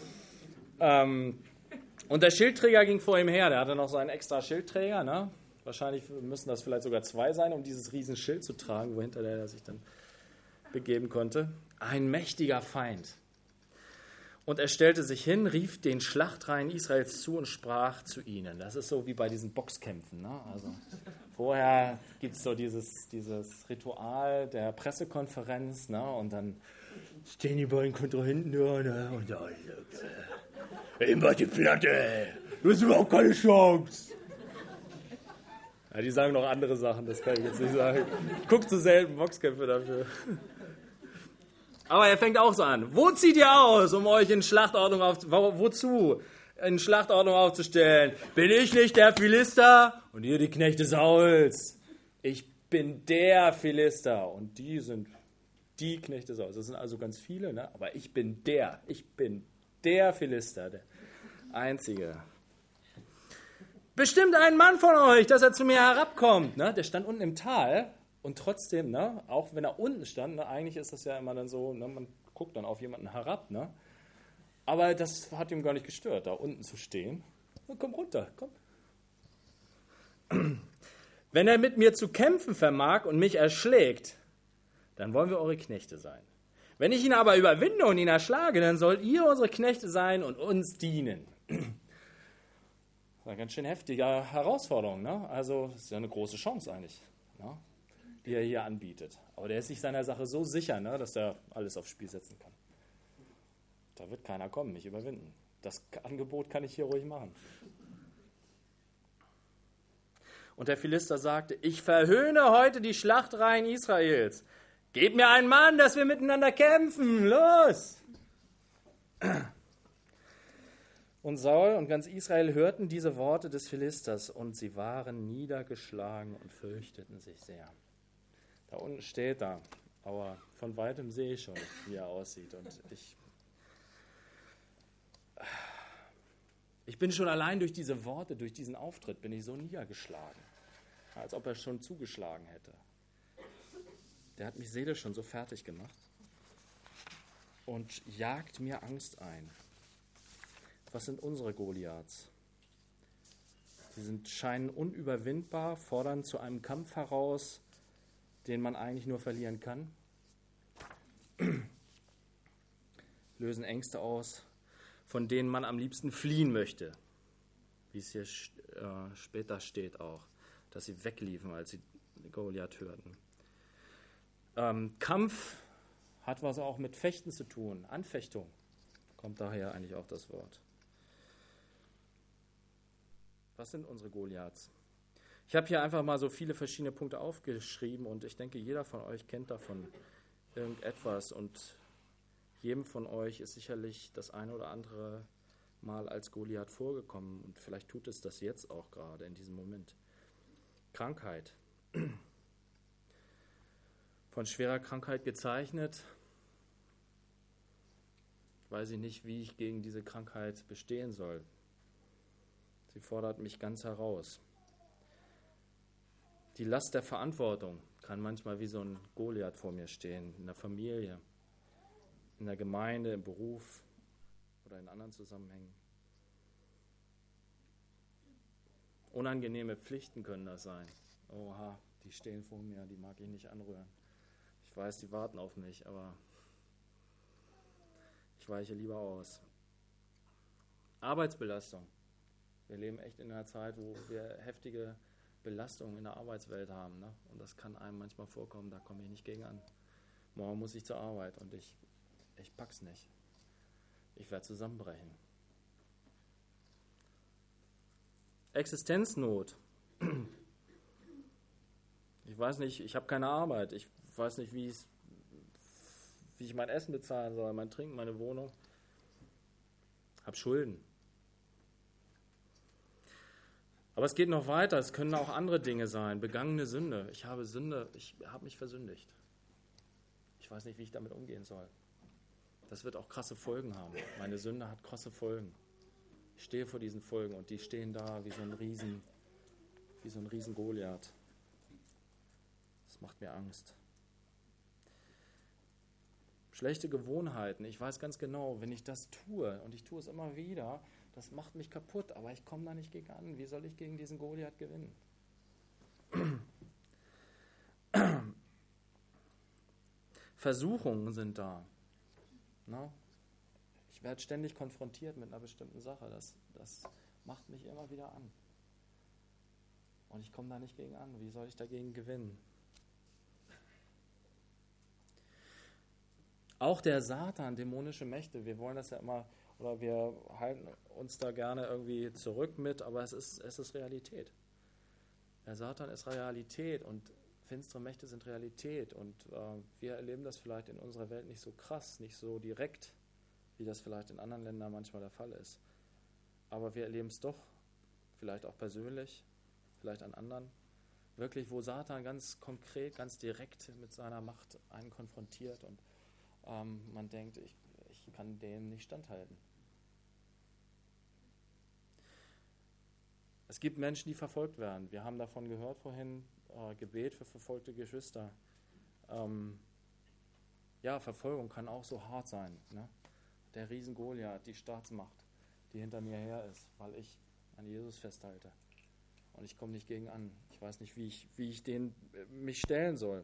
Und der Schildträger ging vor ihm her, der hatte noch so einen extra Schildträger, ne? Wahrscheinlich müssen das vielleicht sogar 2 sein, um dieses Riesenschild zu tragen, wohinter der sich dann begeben konnte. Ein mächtiger Feind. Und er stellte sich hin, rief den Schlachtreihen Israels zu und sprach zu ihnen. Das ist so wie bei diesen Boxkämpfen, ne? Also vorher gibt es so dieses Ritual der Pressekonferenz, ne? Und dann stehen die beiden Kontrahenten da, ne? Und da immer die Platte, du hast überhaupt keine Chance. Ja, die sagen noch andere Sachen, das kann ich jetzt nicht sagen. Ich gucke zu selten Boxkämpfe dafür. Aber er fängt auch so an. Wo zieht ihr aus, um euch in Schlachtordnung aufzustellen? Bin ich nicht der Philister? Und ihr die Knechte Sauls. Ich bin der Philister. Und die sind die Knechte Sauls. Das sind also ganz viele, ne? Aber ich bin der Philister, der Einzige. Bestimmt ein Mann von euch, dass er zu mir herabkommt. Ne? Der stand unten im Tal und trotzdem, ne, auch wenn er unten stand, ne, eigentlich ist das ja immer dann so, ne, man guckt dann auf jemanden herab, ne? Aber das hat ihm gar nicht gestört, da unten zu stehen. Komm runter, komm. Wenn er mit mir zu kämpfen vermag und mich erschlägt, dann wollen wir eure Knechte sein. Wenn ich ihn aber überwinde und ihn erschlage, dann sollt ihr unsere Knechte sein und uns dienen. Eine ganz schön heftige Herausforderung, ne? Also das ist ja eine große Chance eigentlich, ne, die er hier anbietet. Aber der ist sich seiner Sache so sicher, ne, dass er alles aufs Spiel setzen kann. Da wird keiner kommen, mich überwinden. Das Angebot kann ich hier ruhig machen. Und der Philister sagte, ich verhöhne heute die Schlachtreihen Israels. Gebt mir einen Mann, dass wir miteinander kämpfen. Los! Und Saul und ganz Israel hörten diese Worte des Philisters und sie waren niedergeschlagen und fürchteten sich sehr. Da unten steht er, aber von weitem sehe ich schon, wie er aussieht. Und ich bin schon allein durch diese Worte, durch diesen Auftritt, bin ich so niedergeschlagen, als ob er schon zugeschlagen hätte. Der hat mich seelisch schon so fertig gemacht und jagt mir Angst ein. Was sind unsere Goliaths? Sie scheinen unüberwindbar, fordern zu einem Kampf heraus, den man eigentlich nur verlieren kann, lösen Ängste aus, von denen man am liebsten fliehen möchte, wie es hier später steht auch, dass sie wegliefen, als sie Goliath hörten. Kampf hat was auch mit Fechten zu tun, Anfechtung, kommt daher eigentlich auch das Wort. Was sind unsere Goliaths? Ich habe hier einfach mal so viele verschiedene Punkte aufgeschrieben und ich denke, jeder von euch kennt davon irgendetwas und jedem von euch ist sicherlich das eine oder andere Mal als Goliath vorgekommen und vielleicht tut es das jetzt auch gerade in diesem Moment. Krankheit. Von schwerer Krankheit gezeichnet. Weiß ich nicht, wie ich gegen diese Krankheit bestehen soll. Sie fordert mich ganz heraus. Die Last der Verantwortung kann manchmal wie so ein Goliath vor mir stehen, in der Familie, in der Gemeinde, im Beruf oder in anderen Zusammenhängen. Unangenehme Pflichten können das sein. Oha, die stehen vor mir, die mag ich nicht anrühren. Ich weiß, die warten auf mich, aber ich weiche lieber aus. Arbeitsbelastung. Wir leben echt in einer Zeit, wo wir heftige Belastungen in der Arbeitswelt haben. Ne? Und das kann einem manchmal vorkommen, da komme ich nicht gegen an. Morgen muss ich zur Arbeit und ich pack's nicht. Ich werde zusammenbrechen. Existenznot. Ich weiß nicht, ich habe keine Arbeit. Ich weiß nicht, wie ich mein Essen bezahlen soll, mein Trinken, meine Wohnung. Habe Schulden. Aber es geht noch weiter. Es können auch andere Dinge sein. Begangene Sünde. Ich habe mich versündigt. Ich weiß nicht, wie ich damit umgehen soll. Das wird auch krasse Folgen haben. Meine Sünde hat krasse Folgen. Ich stehe vor diesen Folgen und die stehen da wie so ein Riesen Goliath. Das macht mir Angst. Schlechte Gewohnheiten. Ich weiß ganz genau, wenn ich das tue, und ich tue es immer wieder, das macht mich kaputt, aber ich komme da nicht gegen an. Wie soll ich gegen diesen Goliath gewinnen? Versuchungen sind da. Na? Ich werde ständig konfrontiert mit einer bestimmten Sache. Das macht mich immer wieder an. Und ich komme da nicht gegen an. Wie soll ich dagegen gewinnen? Auch der Satan, dämonische Mächte, wir wollen das ja immer, oder wir halten uns da gerne irgendwie zurück mit, aber es ist Realität. Der Satan ist Realität und finstere Mächte sind Realität und wir erleben das vielleicht in unserer Welt nicht so krass, nicht so direkt, wie das vielleicht in anderen Ländern manchmal der Fall ist. Aber wir erleben es doch, vielleicht auch persönlich, vielleicht an anderen, wirklich, wo Satan ganz konkret, ganz direkt mit seiner Macht einen konfrontiert und man denkt, ich kann dem nicht standhalten. Es gibt Menschen, die verfolgt werden. Wir haben davon gehört vorhin, Gebet für verfolgte Geschwister. Verfolgung kann auch so hart sein. Ne? Der Riesen Goliath, die Staatsmacht, die hinter mir her ist, weil ich an Jesus festhalte. Und ich komme nicht gegen an. Ich weiß nicht, wie ich mich stellen soll.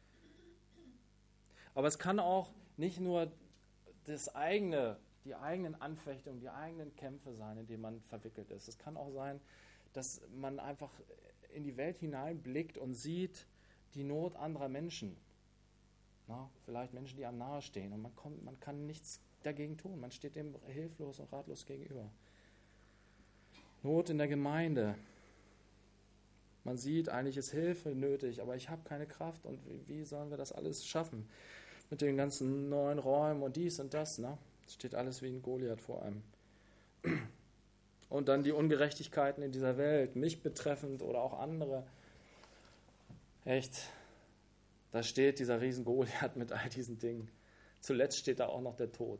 Aber es kann auch nicht nur die eigenen Anfechtungen, die eigenen Kämpfe sein, in denen man verwickelt ist. Es kann auch sein, dass man einfach in die Welt hineinblickt und sieht die Not anderer Menschen. Na, vielleicht Menschen, die einem nahestehen und man kann nichts dagegen tun. Man steht dem hilflos und ratlos gegenüber. Not in der Gemeinde. Man sieht, eigentlich ist Hilfe nötig, aber ich habe keine Kraft und wie sollen wir das alles schaffen? Mit den ganzen neuen Räumen und dies und das, ne? Es steht alles wie ein Goliath vor einem. Und dann die Ungerechtigkeiten in dieser Welt, mich betreffend oder auch andere. Echt, da steht dieser riesen Goliath mit all diesen Dingen. Zuletzt steht da auch noch der Tod.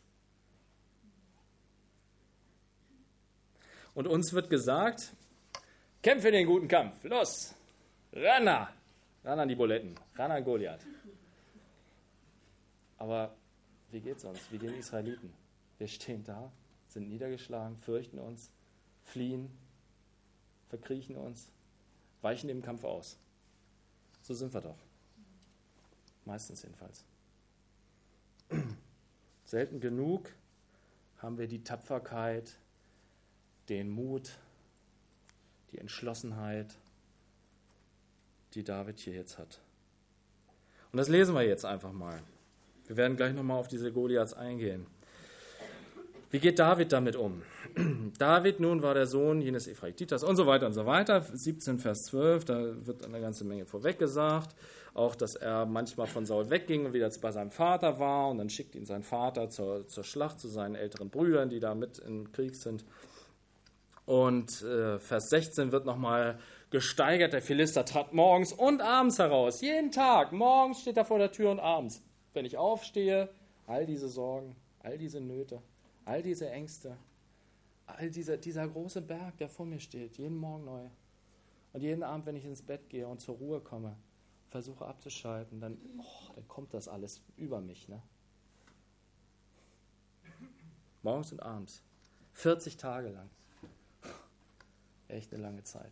Und uns wird gesagt, kämpfe den guten Kampf, los, ran an die Buletten, ran an Goliath. Aber wie geht's uns? Wie gehen die Israeliten? Wir stehen da, sind niedergeschlagen, fürchten uns, fliehen, verkriechen uns, weichen dem Kampf aus. So sind wir doch. Meistens jedenfalls. Selten genug haben wir die Tapferkeit, den Mut, die Entschlossenheit, die David hier jetzt hat. Und das lesen wir jetzt einfach mal. Wir werden gleich nochmal auf diese Goliaths eingehen. Wie geht David damit um? David nun war der Sohn jenes Ephraititas und so weiter und so weiter. 17 Vers 12, da wird eine ganze Menge vorweggesagt. Auch, dass er manchmal von Saul wegging und wieder bei seinem Vater war. Und dann schickt ihn sein Vater zur Schlacht zu seinen älteren Brüdern, die da mit im Krieg sind. Und Vers 16 wird nochmal gesteigert. Der Philister trat morgens und abends heraus. Jeden Tag. Morgens steht er vor der Tür und abends. Wenn ich aufstehe, all diese Sorgen, all diese Nöte, all diese Ängste, all dieser große Berg, der vor mir steht, jeden Morgen neu. Und jeden Abend, wenn ich ins Bett gehe und zur Ruhe komme, versuche abzuschalten, dann kommt das alles über mich. Ne? Morgens und abends. 40 Tage lang. Echt eine lange Zeit.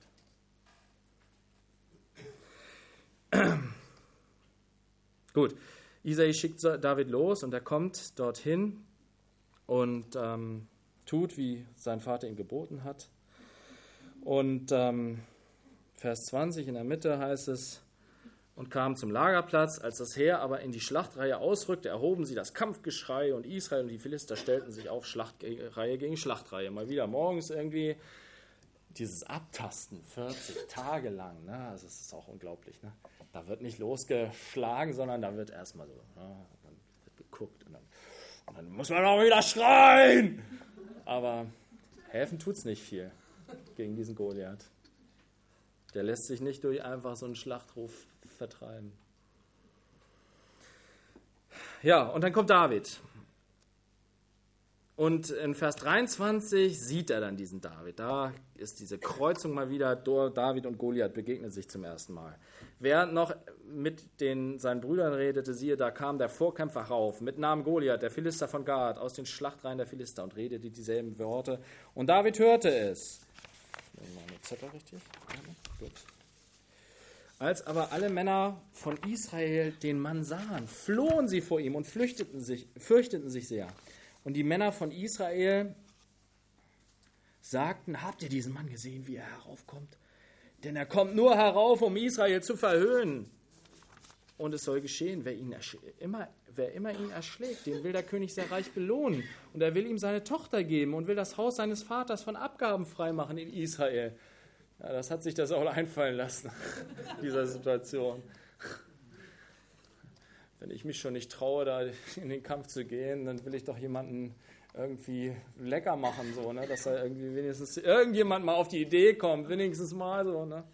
Gut, Isai schickt David los und er kommt dorthin und tut, wie sein Vater ihm geboten hat. Und Vers Vers 20 in der Mitte heißt es, und kamen zum Lagerplatz. Als das Heer aber in die Schlachtreihe ausrückte, erhoben sie das Kampfgeschrei und Israel und die Philister stellten sich auf, Schlachtreihe gegen Schlachtreihe. Mal wieder morgens irgendwie dieses Abtasten, 40 Tage lang. Ne? Also es ist auch unglaublich. Ne? Da wird nicht losgeschlagen, sondern da wird erstmal so, ne? Dann wird geguckt und dann muss man auch wieder schreien. Aber helfen tut es nicht viel gegen diesen Goliath. Der lässt sich nicht durch einfach so einen Schlachtruf vertreiben. Ja, und dann kommt David. Und in Vers 23 sieht er dann diesen David. Da ist diese Kreuzung mal wieder. David und Goliath begegnen sich zum ersten Mal. Während noch mit seinen Brüdern redete, siehe, da kam der Vorkämpfer rauf, mit Namen Goliath, der Philister von Gath, aus den Schlachtreihen der Philister und redete dieselben Worte. Und David hörte es. Meine Zettel richtig? Gut. Als aber alle Männer von Israel den Mann sahen, flohen sie vor ihm und fürchteten sich sehr. Und die Männer von Israel sagten, habt ihr diesen Mann gesehen, wie er heraufkommt? Denn er kommt nur herauf, um Israel zu verhöhnen. Und es soll geschehen, wer immer ihn erschlägt, den will der König sehr reich belohnen. Und er will ihm seine Tochter geben und will das Haus seines Vaters von Abgaben freimachen in Israel. Ja, das hat sich der Saul einfallen lassen, in dieser Situation. Wenn ich mich schon nicht traue, da in den Kampf zu gehen, dann will ich doch jemanden irgendwie lecker machen, so, ne? Dass da irgendwie wenigstens irgendjemand mal auf die Idee kommt, wenigstens mal so. Ne?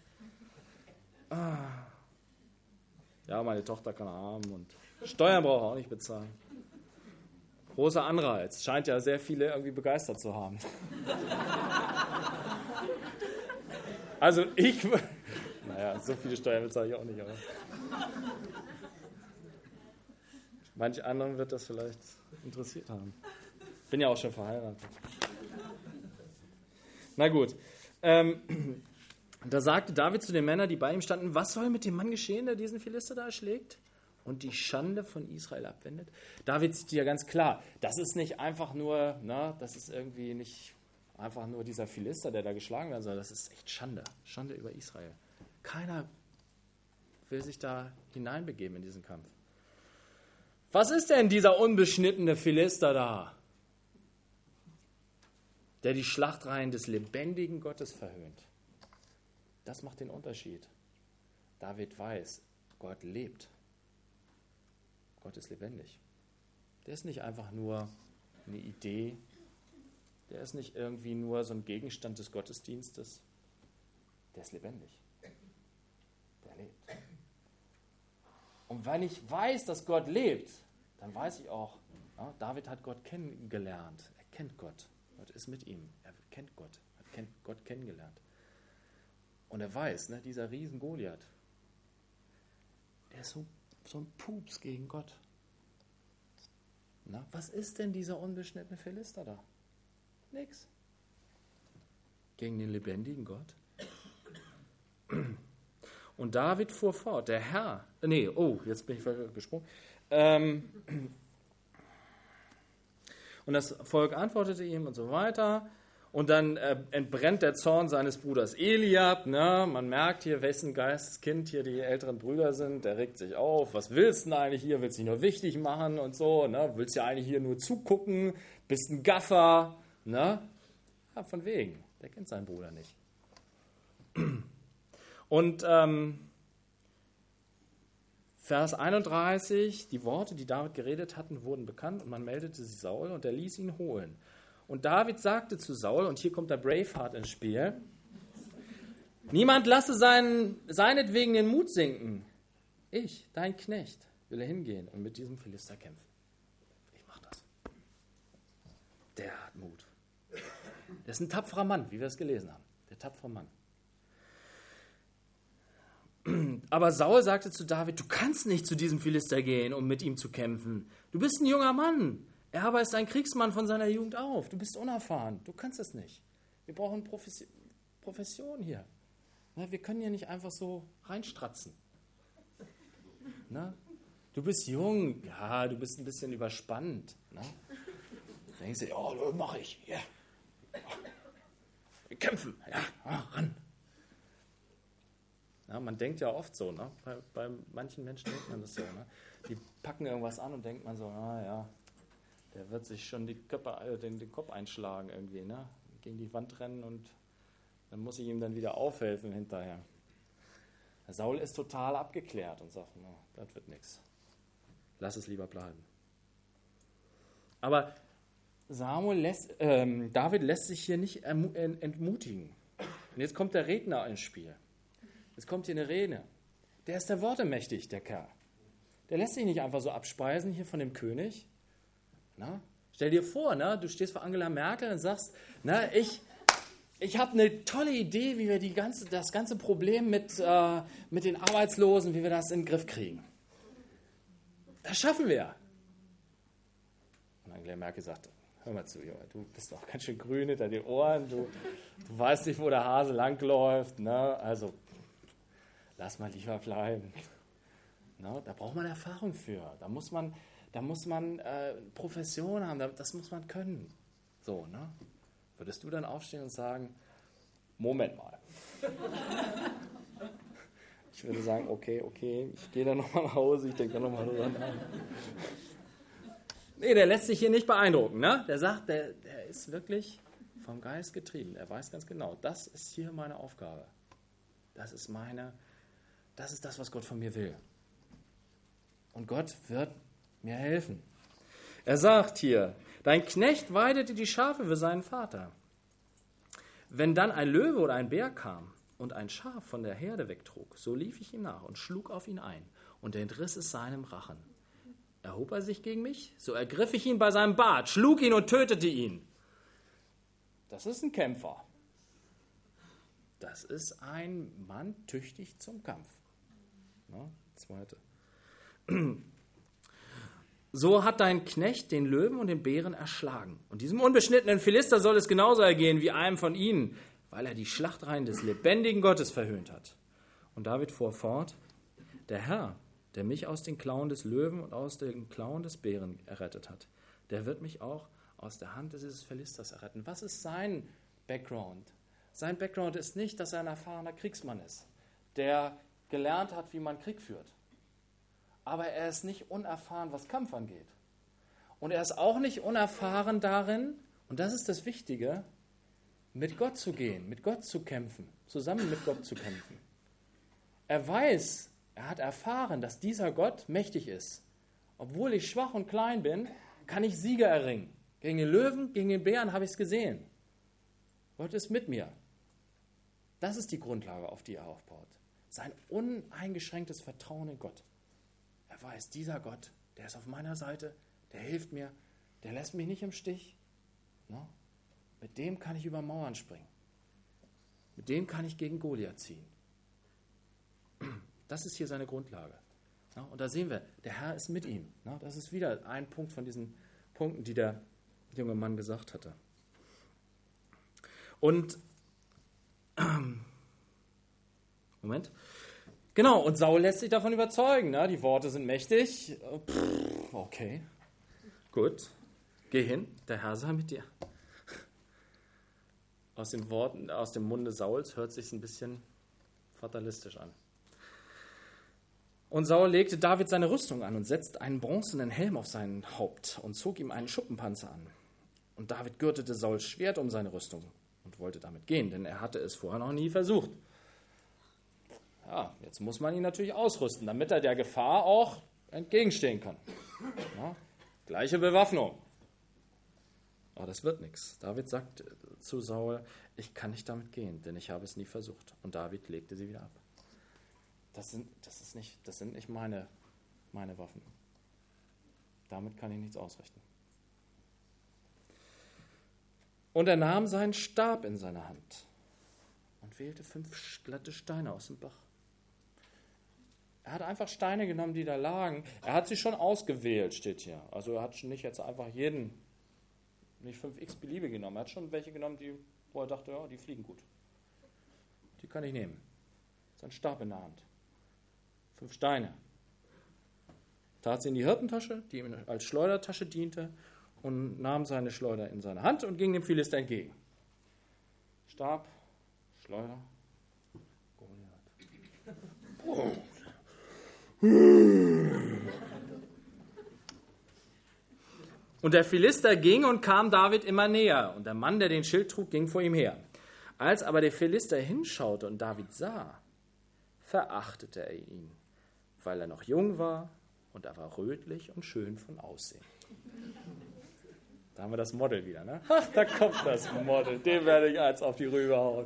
Ja, meine Tochter kann er haben und Steuern braucht er auch nicht bezahlen. Großer Anreiz. Scheint ja sehr viele irgendwie begeistert zu haben. Also naja, so viele Steuern bezahle ich auch nicht, aber manch anderen wird das vielleicht interessiert haben. Bin ja auch schon verheiratet. Na gut. Da sagte David zu den Männern, die bei ihm standen, was soll mit dem Mann geschehen, der diesen Philister da erschlägt und die Schande von Israel abwendet? David sieht ja ganz klar, das ist nicht einfach nur, das ist irgendwie nicht einfach nur dieser Philister, der da geschlagen wird, sondern das ist echt Schande. Schande über Israel. Keiner will sich da hineinbegeben in diesen Kampf. Was ist denn dieser unbeschnittene Philister da, der die Schlachtreihen des lebendigen Gottes verhöhnt? Das macht den Unterschied. David weiß, Gott lebt. Gott ist lebendig. Der ist nicht einfach nur eine Idee, der ist nicht irgendwie nur so ein Gegenstand des Gottesdienstes. Der ist lebendig. Der lebt. Und wenn ich weiß, dass Gott lebt, dann weiß ich auch, David hat Gott kennengelernt. Er kennt Gott. Gott ist mit ihm. Er kennt Gott. Er hat Gott kennengelernt. Und er weiß, dieser riesen Goliath, der ist so ein Pups gegen Gott. Was ist denn dieser unbeschnittene Philister da? Nix. Gegen den lebendigen Gott. Und David fuhr fort, der Herr, jetzt bin ich gesprungen. Und das Volk antwortete ihm und so weiter. Und dann entbrennt der Zorn seines Bruders Eliab. Man merkt hier, wessen Geisteskind hier die älteren Brüder sind. Der regt sich auf. Was willst du denn eigentlich hier? Willst du dich nur wichtig machen und so? Willst du ja eigentlich hier nur zugucken? Bist ein Gaffer? Ja, von wegen. Der kennt seinen Bruder nicht. Und Vers 31, die Worte, die David geredet hatten, wurden bekannt und man meldete sie Saul und er ließ ihn holen. Und David sagte zu Saul, und hier kommt der Braveheart ins Spiel, niemand lasse seinetwegen den Mut sinken. Ich, dein Knecht, will hingehen und mit diesem Philister kämpfen. Ich mach das. Der hat Mut. Der ist ein tapferer Mann, wie wir es gelesen haben. Der tapfere Mann. Aber Saul sagte zu David, du kannst nicht zu diesem Philister gehen, um mit ihm zu kämpfen. Du bist ein junger Mann. Er aber ist ein Kriegsmann von seiner Jugend auf. Du bist unerfahren. Du kannst es nicht. Wir brauchen Profession hier. Wir können hier nicht einfach so reinstratzen. Du bist jung. Ja, du bist ein bisschen überspannt. Da denkst du, ja, mach ich. Yeah. Wir kämpfen. Ja, ran. Ja, man denkt ja oft so, ne? Bei manchen Menschen denkt man das so. Ne? Die packen irgendwas an und denkt man so, ja, der wird sich schon den Kopf einschlagen irgendwie, ne? Gegen die Wand rennen und dann muss ich ihm dann wieder aufhelfen hinterher. Der Saul ist total abgeklärt und sagt, das wird nichts. Lass es lieber bleiben. Aber David lässt sich hier nicht entmutigen. Und jetzt kommt der Redner ins Spiel. Jetzt kommt hier eine Rede. Der ist der Worte mächtig, der Kerl. Der lässt sich nicht einfach so abspeisen hier von dem König. Na? Stell dir vor, du stehst vor Angela Merkel und sagst, ich habe eine tolle Idee, wie wir das ganze Problem mit den Arbeitslosen, wie wir das in den Griff kriegen. Das schaffen wir. Und Angela Merkel sagt, hör mal zu, Junge, du bist doch ganz schön grün hinter den Ohren, du weißt nicht, wo der Hase langläuft, ne? Also lass mal lieber bleiben. Ne? Da braucht man Erfahrung für, da muss man Profession haben, das muss man können. So, ne? Würdest du dann aufstehen und sagen, Moment mal. Ich würde sagen, okay, ich gehe dann nochmal nach Hause, ich denke dann nochmal drüber nach. Nee, der lässt sich hier nicht beeindrucken. Ne? Der sagt, der ist wirklich vom Geist getrieben. Er weiß ganz genau, das ist hier meine Aufgabe. Das ist das, was Gott von mir will. Und Gott wird mir helfen. Er sagt hier, dein Knecht weidete die Schafe für seinen Vater. Wenn dann ein Löwe oder ein Bär kam und ein Schaf von der Herde wegtrug, so lief ich ihm nach und schlug auf ihn ein und entriss es seinem Rachen. Erhob er sich gegen mich, so ergriff ich ihn bei seinem Bart, schlug ihn und tötete ihn. Das ist ein Kämpfer. Das ist ein Mann tüchtig zum Kampf. Zweite. So hat dein Knecht den Löwen und den Bären erschlagen. Und diesem unbeschnittenen Philister soll es genauso ergehen wie einem von ihnen, weil er die Schlachtreihen des lebendigen Gottes verhöhnt hat. Und David fuhr fort, der Herr, der mich aus den Klauen des Löwen und aus den Klauen des Bären errettet hat, der wird mich auch aus der Hand dieses Philisters erretten. Was ist sein Background? Sein Background ist nicht, dass er ein erfahrener Kriegsmann ist, der gelernt hat, wie man Krieg führt. Aber er ist nicht unerfahren, was Kampf angeht. Und er ist auch nicht unerfahren darin, und das ist das Wichtige, mit Gott zu gehen, mit Gott zu kämpfen, zusammen mit Gott zu kämpfen. Er weiß, er hat erfahren, dass dieser Gott mächtig ist. Obwohl ich schwach und klein bin, kann ich Siege erringen. Gegen den Löwen, gegen den Bären habe ich es gesehen. Gott ist mit mir. Das ist die Grundlage, auf die er aufbaut. Sein uneingeschränktes Vertrauen in Gott. Er weiß, dieser Gott, der ist auf meiner Seite, der hilft mir, der lässt mich nicht im Stich. No? Mit dem kann ich über Mauern springen. Mit dem kann ich gegen Goliath ziehen. Das ist hier seine Grundlage. No? Und da sehen wir, der Herr ist mit ihm. No? Das ist wieder ein Punkt von diesen Punkten, die der junge Mann gesagt hatte. Und Moment. Genau, und Saul lässt sich davon überzeugen. Ne? Die Worte sind mächtig. Okay, gut. Geh hin, der Herr sei mit dir. Aus den Worten, aus dem Munde Sauls hört sich ein bisschen fatalistisch an. Und Saul legte David seine Rüstung an und setzte einen bronzenen Helm auf sein Haupt und zog ihm einen Schuppenpanzer an. Und David gürtete Sauls Schwert um seine Rüstung und wollte damit gehen, denn er hatte es vorher noch nie versucht. Ja, jetzt muss man ihn natürlich ausrüsten, damit er der Gefahr auch entgegenstehen kann. Ja, gleiche Bewaffnung. Aber das wird nichts. David sagt zu Saul, ich kann nicht damit gehen, denn ich habe es nie versucht. Und David legte sie wieder ab. Das sind nicht meine Waffen. Damit kann ich nichts ausrichten. Und er nahm seinen Stab in seine Hand und wählte 5 glatte Steine aus dem Bach. Er hat einfach Steine genommen, die da lagen. Er hat sie schon ausgewählt, steht hier. Also er hat nicht jetzt einfach nicht 5 x-beliebige genommen. Er hat schon welche genommen, wo er dachte, ja, die fliegen gut. Die kann ich nehmen. Sein Stab in der Hand. 5 Steine. Tat sie in die Hirtentasche, die ihm als Schleudertasche diente, und nahm seine Schleuder in seine Hand und ging dem Philister entgegen. Stab, Schleuder, Goliath. Und der Philister ging und kam David immer näher. Und der Mann, der den Schild trug, ging vor ihm her. Als aber der Philister hinschaute und David sah, verachtete er ihn, weil er noch jung war und er war rötlich und schön von Aussehen. Da haben wir das Model wieder, ne? Ach, da kommt das Model. Dem werde ich eins auf die Rübe hauen.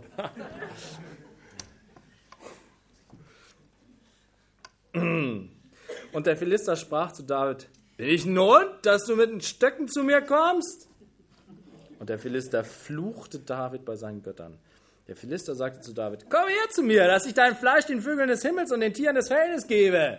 Und der Philister sprach zu David: Bin ich ein Hund, dass du mit den Stöcken zu mir kommst? Und der Philister fluchte David bei seinen Göttern. Der Philister sagte zu David: Komm her zu mir, dass ich dein Fleisch den Vögeln des Himmels und den Tieren des Feldes gebe.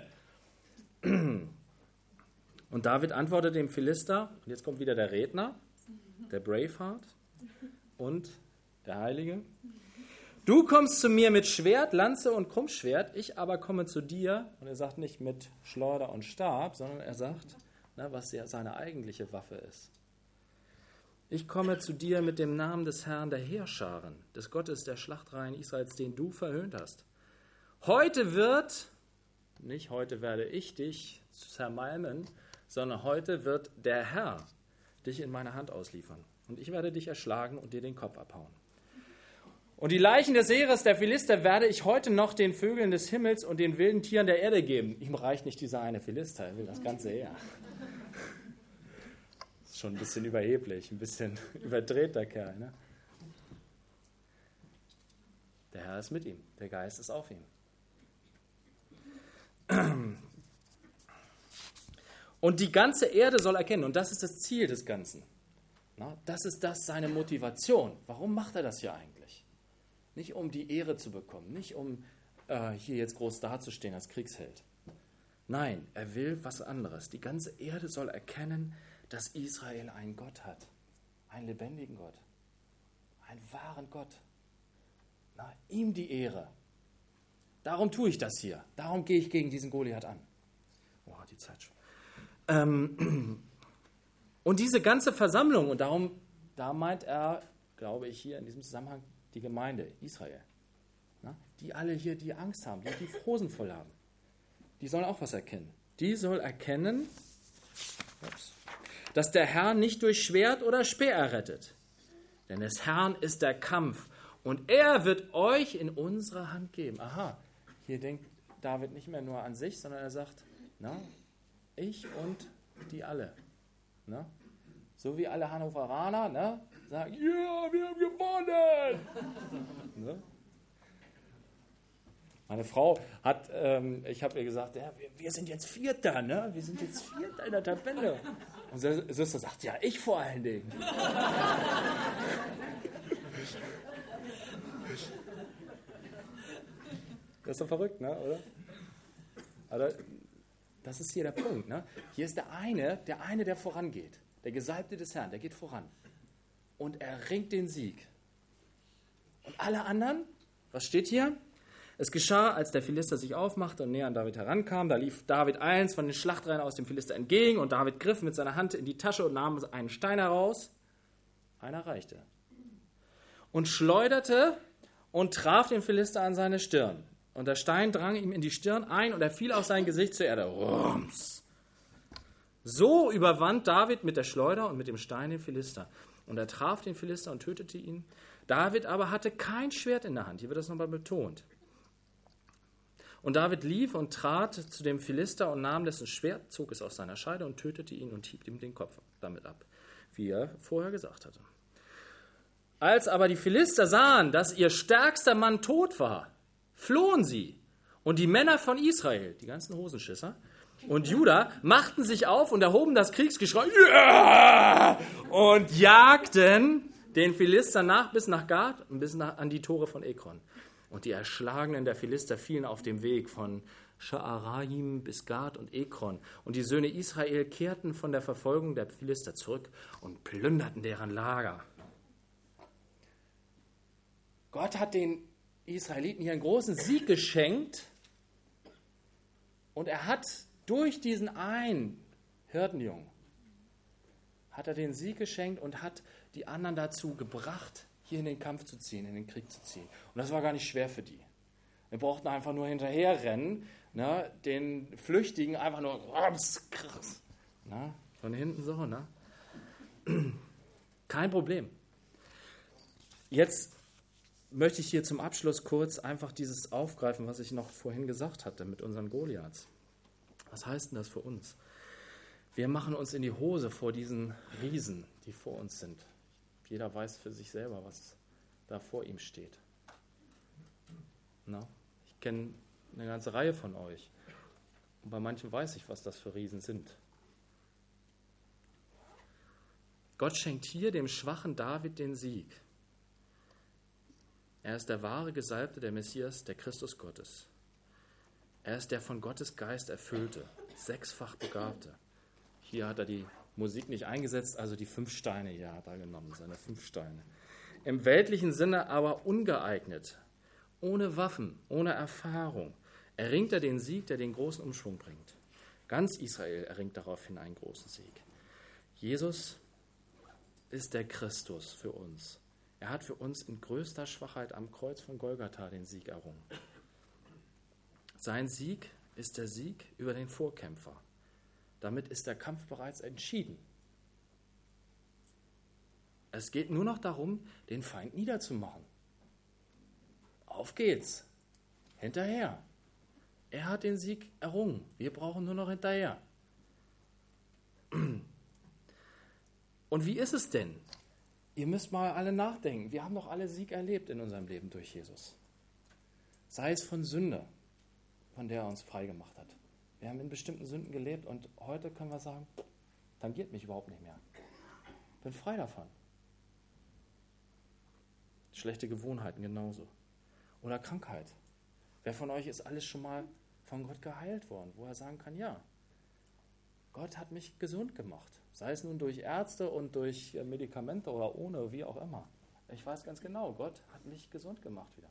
Und David antwortete dem Philister, und jetzt kommt wieder der Redner, der Braveheart und der Heilige: Du kommst zu mir mit Schwert, Lanze und Krummschwert, ich aber komme zu dir, und er sagt nicht mit Schleuder und Stab, sondern er sagt, was ja seine eigentliche Waffe ist. Ich komme zu dir mit dem Namen des Herrn der Heerscharen, des Gottes der Schlachtreihen Israels, den du verhöhnt hast. Heute werde ich dich zermalmen, sondern heute wird der Herr dich in meine Hand ausliefern. Und ich werde dich erschlagen und dir den Kopf abhauen. Und die Leichen des Heeres der Philister werde ich heute noch den Vögeln des Himmels und den wilden Tieren der Erde geben. Ihm reicht nicht dieser eine Philister, er will das ganze Heer. Das ist schon ein bisschen überheblich, ein bisschen überdreht der Kerl. Ne? Der Herr ist mit ihm, der Geist ist auf ihm. Und die ganze Erde soll erkennen, und das ist das Ziel des Ganzen. Das ist seine Motivation. Warum macht er das hier eigentlich? Nicht um die Ehre zu bekommen, nicht um hier jetzt groß dazustehen als Kriegsheld. Nein, er will was anderes. Die ganze Erde soll erkennen, dass Israel einen Gott hat. Einen lebendigen Gott. Einen wahren Gott. Ihm die Ehre. Darum tue ich das hier. Darum gehe ich gegen diesen Goliath an. Oh, die Zeit schon. Und diese ganze Versammlung, und da meint er, glaube ich, hier in diesem Zusammenhang die Gemeinde Israel. Die alle hier, die Angst haben, die Hosen voll haben. Die sollen auch was erkennen. Die soll erkennen, dass der Herr nicht durch Schwert oder Speer errettet. Denn des Herrn ist der Kampf und er wird euch in unsere Hand geben. Aha, hier denkt David nicht mehr nur an sich, sondern er sagt, ich und die alle. So wie alle Hannoveraner sagen, ja, wir haben gewonnen. Meine Frau hat, ich habe ihr gesagt, ja, wir sind jetzt Vierter, wir sind jetzt Vierter in der Tabelle. Und sie Sister sagt, ja, ich vor allen Dingen. Das ist doch verrückt, oder? Aber das ist hier der Punkt. Hier ist der eine, der vorangeht. Der Gesalbte des Herrn, der geht voran. Und er ringt den Sieg. Und alle anderen, was steht hier? Es geschah, als der Philister sich aufmachte und näher an David herankam, da lief David eins von den Schlachtreihen aus dem Philister entgegen und David griff mit seiner Hand in die Tasche und nahm einen Stein heraus. Einer reichte. Und schleuderte und traf den Philister an seine Stirn. Und der Stein drang ihm in die Stirn ein und er fiel auf sein Gesicht zur Erde. Rums. So überwand David mit der Schleuder und mit dem Stein den Philister. Und er traf den Philister und tötete ihn. David aber hatte kein Schwert in der Hand. Hier wird das nochmal betont. Und David lief und trat zu dem Philister und nahm dessen Schwert, zog es aus seiner Scheide und tötete ihn und hieb ihm den Kopf damit ab, wie er vorher gesagt hatte. Als aber die Philister sahen, dass ihr stärkster Mann tot war, flohen sie. Und die Männer von Israel, die ganzen Hosenschisser, und Juda machten sich auf und erhoben das Kriegsgeschrei und jagten den Philistern nach bis nach Gad und bis an die Tore von Ekron. Und die Erschlagenen der Philister fielen auf dem Weg von Scha'araim bis Gad und Ekron. Und die Söhne Israel kehrten von der Verfolgung der Philister zurück und plünderten deren Lager. Gott hat den Israeliten hier einen großen Sieg geschenkt. Und er hat durch diesen einen Hirtenjungen, hat er den Sieg geschenkt und hat die anderen dazu gebracht, hier in den Kampf zu ziehen, in den Krieg zu ziehen. Und das war gar nicht schwer für die. Wir brauchten einfach nur hinterherrennen, ne? Den Flüchtigen einfach nur ne? Von hinten so. Ne? Kein Problem. Jetzt möchte ich hier zum Abschluss kurz einfach dieses aufgreifen, was ich noch vorhin gesagt hatte mit unseren Goliaths. Was heißt denn das für uns? Wir machen uns in die Hose vor diesen Riesen, die vor uns sind. Jeder weiß für sich selber, was da vor ihm steht. Na? Ich kenne eine ganze Reihe von euch. Und bei manchen weiß ich, was das für Riesen sind. Gott schenkt hier dem schwachen David den Sieg. Er ist der wahre Gesalbte, der Messias, der Christus Gottes. Er ist der von Gottes Geist erfüllte, sechsfach Begabte. Hier hat er die Musik nicht eingesetzt, also die 5 Steine hier hat er genommen, seine 5 Steine. Im weltlichen Sinne aber ungeeignet, ohne Waffen, ohne Erfahrung, erringt er den Sieg, der den großen Umschwung bringt. Ganz Israel erringt daraufhin einen großen Sieg. Jesus ist der Christus für uns. Er hat für uns in größter Schwachheit am Kreuz von Golgatha den Sieg errungen. Sein Sieg ist der Sieg über den Vorkämpfer. Damit ist der Kampf bereits entschieden. Es geht nur noch darum, den Feind niederzumachen. Auf geht's. Hinterher. Er hat den Sieg errungen. Wir brauchen nur noch hinterher. Und wie ist es denn? Ihr müsst mal alle nachdenken. Wir haben doch alle Sieg erlebt in unserem Leben durch Jesus. Sei es von Sünde, von der er uns frei gemacht hat. Wir haben in bestimmten Sünden gelebt und heute können wir sagen, tangiert mich überhaupt nicht mehr. Bin frei davon. Schlechte Gewohnheiten genauso. Oder Krankheit. Wer von euch ist alles schon mal von Gott geheilt worden, wo er sagen kann, ja, Gott hat mich gesund gemacht. Sei es nun durch Ärzte und durch Medikamente oder ohne, wie auch immer. Ich weiß ganz genau, Gott hat mich gesund gemacht wieder.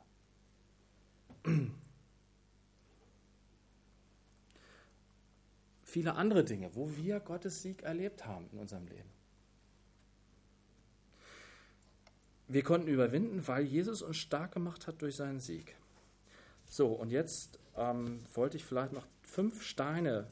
Viele andere Dinge, wo wir Gottes Sieg erlebt haben in unserem Leben. Wir konnten überwinden, weil Jesus uns stark gemacht hat durch seinen Sieg. So, und jetzt wollte ich vielleicht noch 5 Steine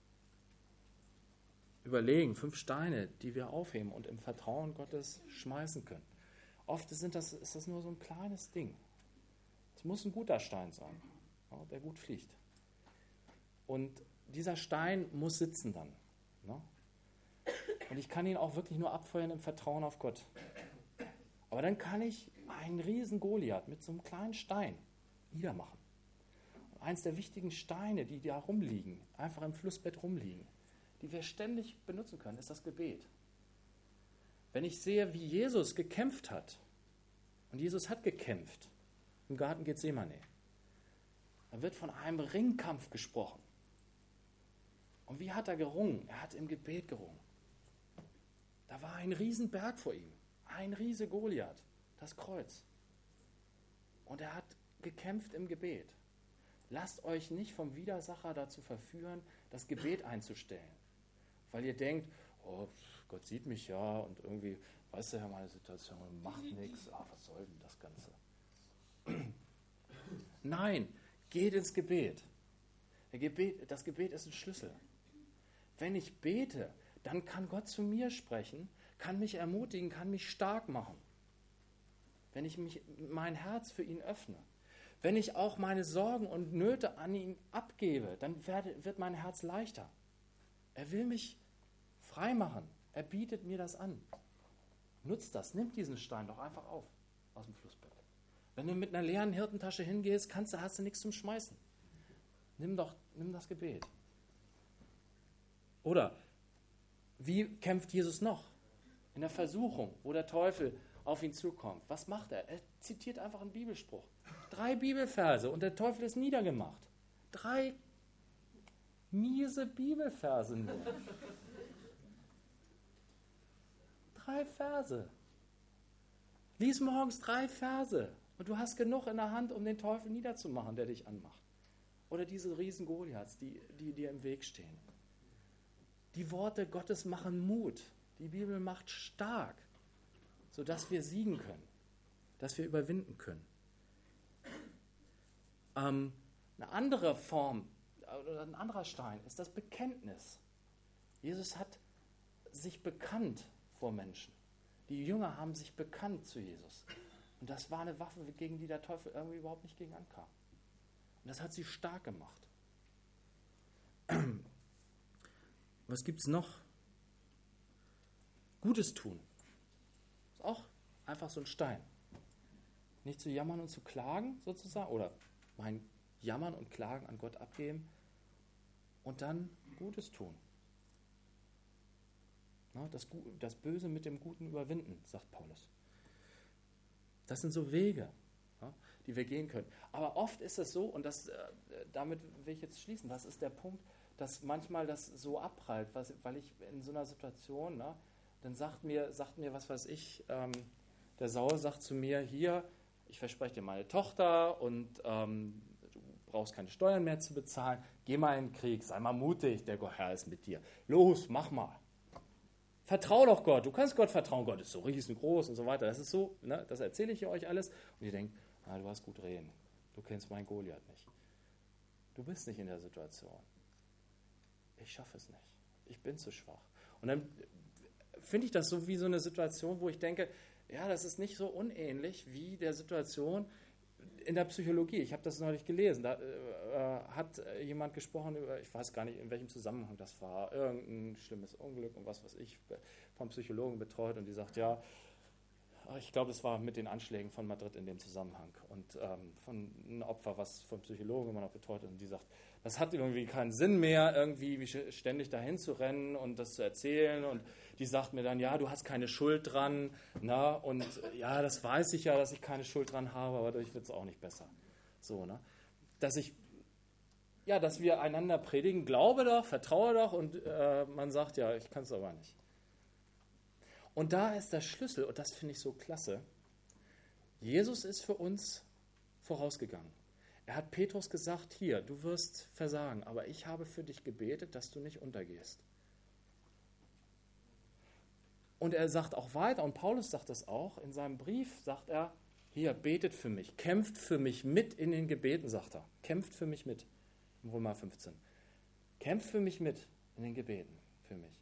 überlegen, 5 Steine, die wir aufheben und im Vertrauen Gottes schmeißen können. Oft ist das nur so ein kleines Ding. Es muss ein guter Stein sein, ja, der gut fliegt. Und dieser Stein muss sitzen dann. Ne? Und ich kann ihn auch wirklich nur abfeuern im Vertrauen auf Gott. Aber dann kann ich einen riesen Goliath mit so einem kleinen Stein niedermachen. Und eins der wichtigen Steine, die da rumliegen, einfach im Flussbett rumliegen, die wir ständig benutzen können, ist das Gebet. Wenn ich sehe, wie Jesus gekämpft hat, und Jesus hat gekämpft im Garten Gethsemane, da wird von einem Ringkampf gesprochen. Und wie hat er gerungen? Er hat im Gebet gerungen. Da war ein Riesenberg vor ihm, ein Riese Goliath, das Kreuz. Und er hat gekämpft im Gebet. Lasst euch nicht vom Widersacher dazu verführen, das Gebet einzustellen. Weil ihr denkt, oh, Gott sieht mich ja und irgendwie weiß er ja meine Situation, macht nichts, was soll denn das Ganze? Nein, geht ins Gebet. Das Gebet ist ein Schlüssel. Wenn ich bete, dann kann Gott zu mir sprechen, kann mich ermutigen, kann mich stark machen. Wenn ich mein Herz für ihn öffne. Wenn ich auch meine Sorgen und Nöte an ihn abgebe, dann wird mein Herz leichter. Er will mich frei machen. Er bietet mir das an. Nutzt das, nimm diesen Stein doch einfach auf aus dem Flussbett. Wenn du mit einer leeren Hirtentasche hingehst, hast du nichts zum Schmeißen. Nimm das Gebet. Oder wie kämpft Jesus noch? In der Versuchung, wo der Teufel auf ihn zukommt. Was macht er? Er zitiert einfach einen Bibelspruch. 3 Bibelverse und der Teufel ist niedergemacht. 3 miese Bibelverse nur. 3 Verse. Lies morgens 3 Verse und du hast genug in der Hand, um den Teufel niederzumachen, der dich anmacht. Oder diese riesen Goliaths, die dir im Weg stehen. Die Worte Gottes machen Mut. Die Bibel macht stark, sodass wir siegen können, dass wir überwinden können. Eine andere Form oder ein anderer Stein ist das Bekenntnis. Jesus hat sich bekannt vor Menschen. Die Jünger haben sich bekannt zu Jesus. Und das war eine Waffe, gegen die der Teufel irgendwie überhaupt nicht gegen ankam. Und das hat sie stark gemacht. Was gibt es noch? Gutes tun. Ist auch einfach so ein Stein. Nicht zu jammern und zu klagen sozusagen, oder mein Jammern und Klagen an Gott abgeben und dann Gutes tun. Das Böse mit dem Guten überwinden, sagt Paulus. Das sind so Wege, die wir gehen können. Aber oft ist es so, und damit will ich jetzt schließen, das ist der Punkt, dass manchmal das so abprallt, weil ich in so einer Situation, dann sagt mir, was weiß ich, der Saul sagt zu mir, hier, ich verspreche dir meine Tochter und du brauchst keine Steuern mehr zu bezahlen, geh mal in den Krieg, sei mal mutig, der Herr ist mit dir. Los, mach mal. Vertrau doch Gott, du kannst Gott vertrauen, Gott ist so riesengroß und so weiter. Das ist so, das erzähle ich euch alles und ihr denkt, du hast gut reden, du kennst meinen Goliath nicht. Du bist nicht in der Situation. Ich schaffe es nicht. Ich bin zu schwach. Und dann finde ich das so wie so eine Situation, wo ich denke, ja, das ist nicht so unähnlich wie der Situation in der Psychologie. Ich habe das neulich gelesen. Da hat jemand gesprochen über, ich weiß gar nicht, in welchem Zusammenhang das war, irgendein schlimmes Unglück und was weiß ich, vom Psychologen betreut. Und die sagt, ja, ich glaube, es war mit den Anschlägen von Madrid in dem Zusammenhang und von einem Opfer, was vom Psychologen immer noch betreut. Und die sagt, das hat irgendwie keinen Sinn mehr, irgendwie ständig dahin zu rennen und das zu erzählen. Und die sagt mir dann, ja, du hast keine Schuld dran. Und ja, das weiß ich ja, dass ich keine Schuld dran habe, aber dadurch wird es auch nicht besser. So, dass wir einander predigen, glaube doch, vertraue doch und man sagt, ja, ich kann es aber nicht. Und da ist der Schlüssel, und das finde ich so klasse, Jesus ist für uns vorausgegangen. Er hat Petrus gesagt, hier, du wirst versagen, aber ich habe für dich gebetet, dass du nicht untergehst. Und er sagt auch weiter, und Paulus sagt das auch, in seinem Brief sagt er, hier, betet für mich, kämpft für mich mit in den Gebeten, sagt er. Kämpft für mich mit, im Römer 15. Kämpft für mich mit in den Gebeten, für mich.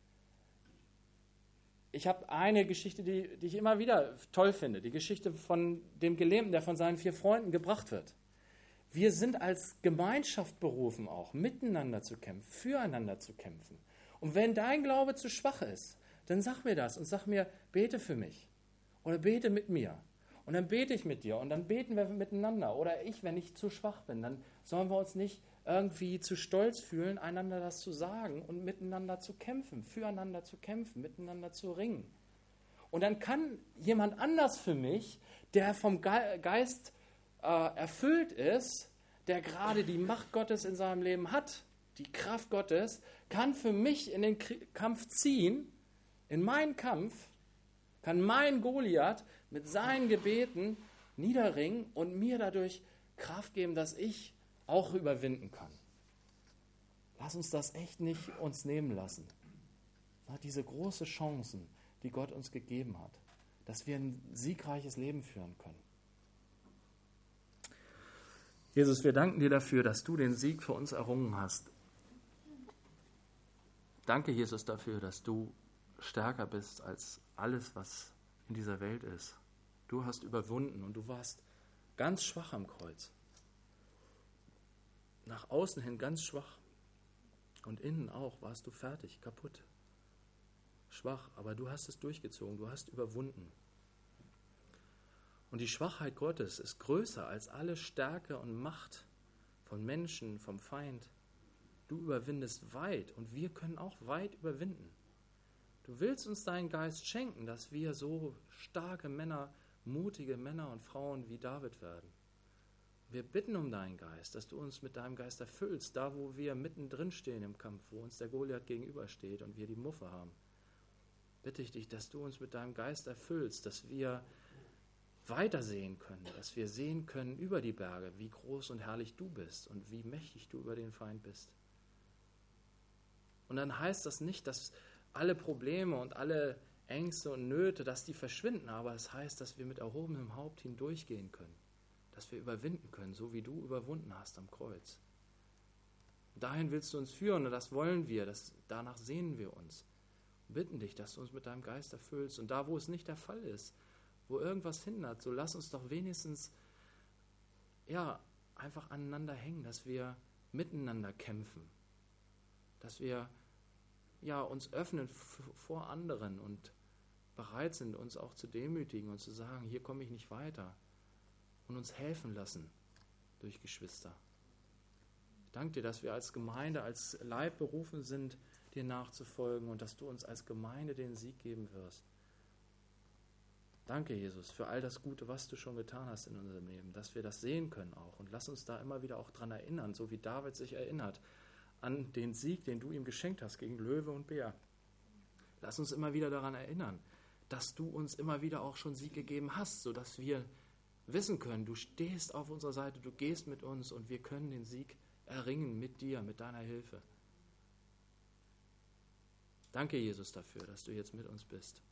Ich habe eine Geschichte, die ich immer wieder toll finde, die Geschichte von dem Gelähmten, der von seinen 4 Freunden gebracht wird. Wir sind als Gemeinschaft berufen, auch miteinander zu kämpfen, füreinander zu kämpfen. Und wenn dein Glaube zu schwach ist, dann sag mir das und sag mir, bete für mich oder bete mit mir. Und dann bete ich mit dir und dann beten wir miteinander. Oder ich, wenn ich zu schwach bin, dann sollen wir uns nicht irgendwie zu stolz fühlen, einander das zu sagen und miteinander zu kämpfen, füreinander zu kämpfen, miteinander zu ringen. Und dann kann jemand anders für mich, der vom Geist erfüllt ist, der gerade die Macht Gottes in seinem Leben hat, die Kraft Gottes, kann für mich in den Kampf ziehen, in meinen Kampf, kann mein Goliath mit seinen Gebeten niederringen und mir dadurch Kraft geben, dass ich auch überwinden kann. Lass uns das echt nicht uns nehmen lassen. Diese großen Chancen, die Gott uns gegeben hat, dass wir ein siegreiches Leben führen können. Jesus, wir danken dir dafür, dass du den Sieg für uns errungen hast. Danke, Jesus, dafür, dass du stärker bist als alles, was in dieser Welt ist. Du hast überwunden und du warst ganz schwach am Kreuz. Nach außen hin ganz schwach und innen auch warst du fertig, kaputt. Schwach, aber du hast es durchgezogen, du hast überwunden. Und die Schwachheit Gottes ist größer als alle Stärke und Macht von Menschen, vom Feind. Du überwindest weit und wir können auch weit überwinden. Du willst uns deinen Geist schenken, dass wir so starke Männer, mutige Männer und Frauen wie David werden. Wir bitten um deinen Geist, dass du uns mit deinem Geist erfüllst, da wo wir mittendrin stehen im Kampf, wo uns der Goliath gegenübersteht und wir die Muffe haben. Bitte ich dich, dass du uns mit deinem Geist erfüllst, dass wir weitersehen können, dass wir sehen können über die Berge, wie groß und herrlich du bist und wie mächtig du über den Feind bist. Und dann heißt das nicht, dass alle Probleme und alle Ängste und Nöte, dass die verschwinden, aber es heißt, dass wir mit erhobenem Haupt hindurchgehen können. dass wir überwinden können, so wie du überwunden hast am Kreuz. Dahin willst du uns führen und das wollen wir, danach sehnen wir uns. Wir bitten dich, dass du uns mit deinem Geist erfüllst. Und da, wo es nicht der Fall ist, wo irgendwas hindert, so lass uns doch wenigstens einfach aneinander hängen, dass wir miteinander kämpfen, dass wir uns öffnen vor anderen und bereit sind, uns auch zu demütigen und zu sagen, hier komme ich nicht weiter und uns helfen lassen durch Geschwister. Ich danke dir, dass wir als Gemeinde, als Leib berufen sind, dir nachzufolgen und dass du uns als Gemeinde den Sieg geben wirst. Danke, Jesus, für all das Gute, was du schon getan hast in unserem Leben, dass wir das sehen können auch. Und lass uns da immer wieder auch dran erinnern, so wie David sich erinnert, an den Sieg, den du ihm geschenkt hast gegen Löwe und Bär. Lass uns immer wieder daran erinnern, dass du uns immer wieder auch schon Sieg gegeben hast, sodass wir wissen können, du stehst auf unserer Seite, du gehst mit uns und wir können den Sieg erringen mit dir, mit deiner Hilfe. Danke, Jesus, dafür, dass du jetzt mit uns bist.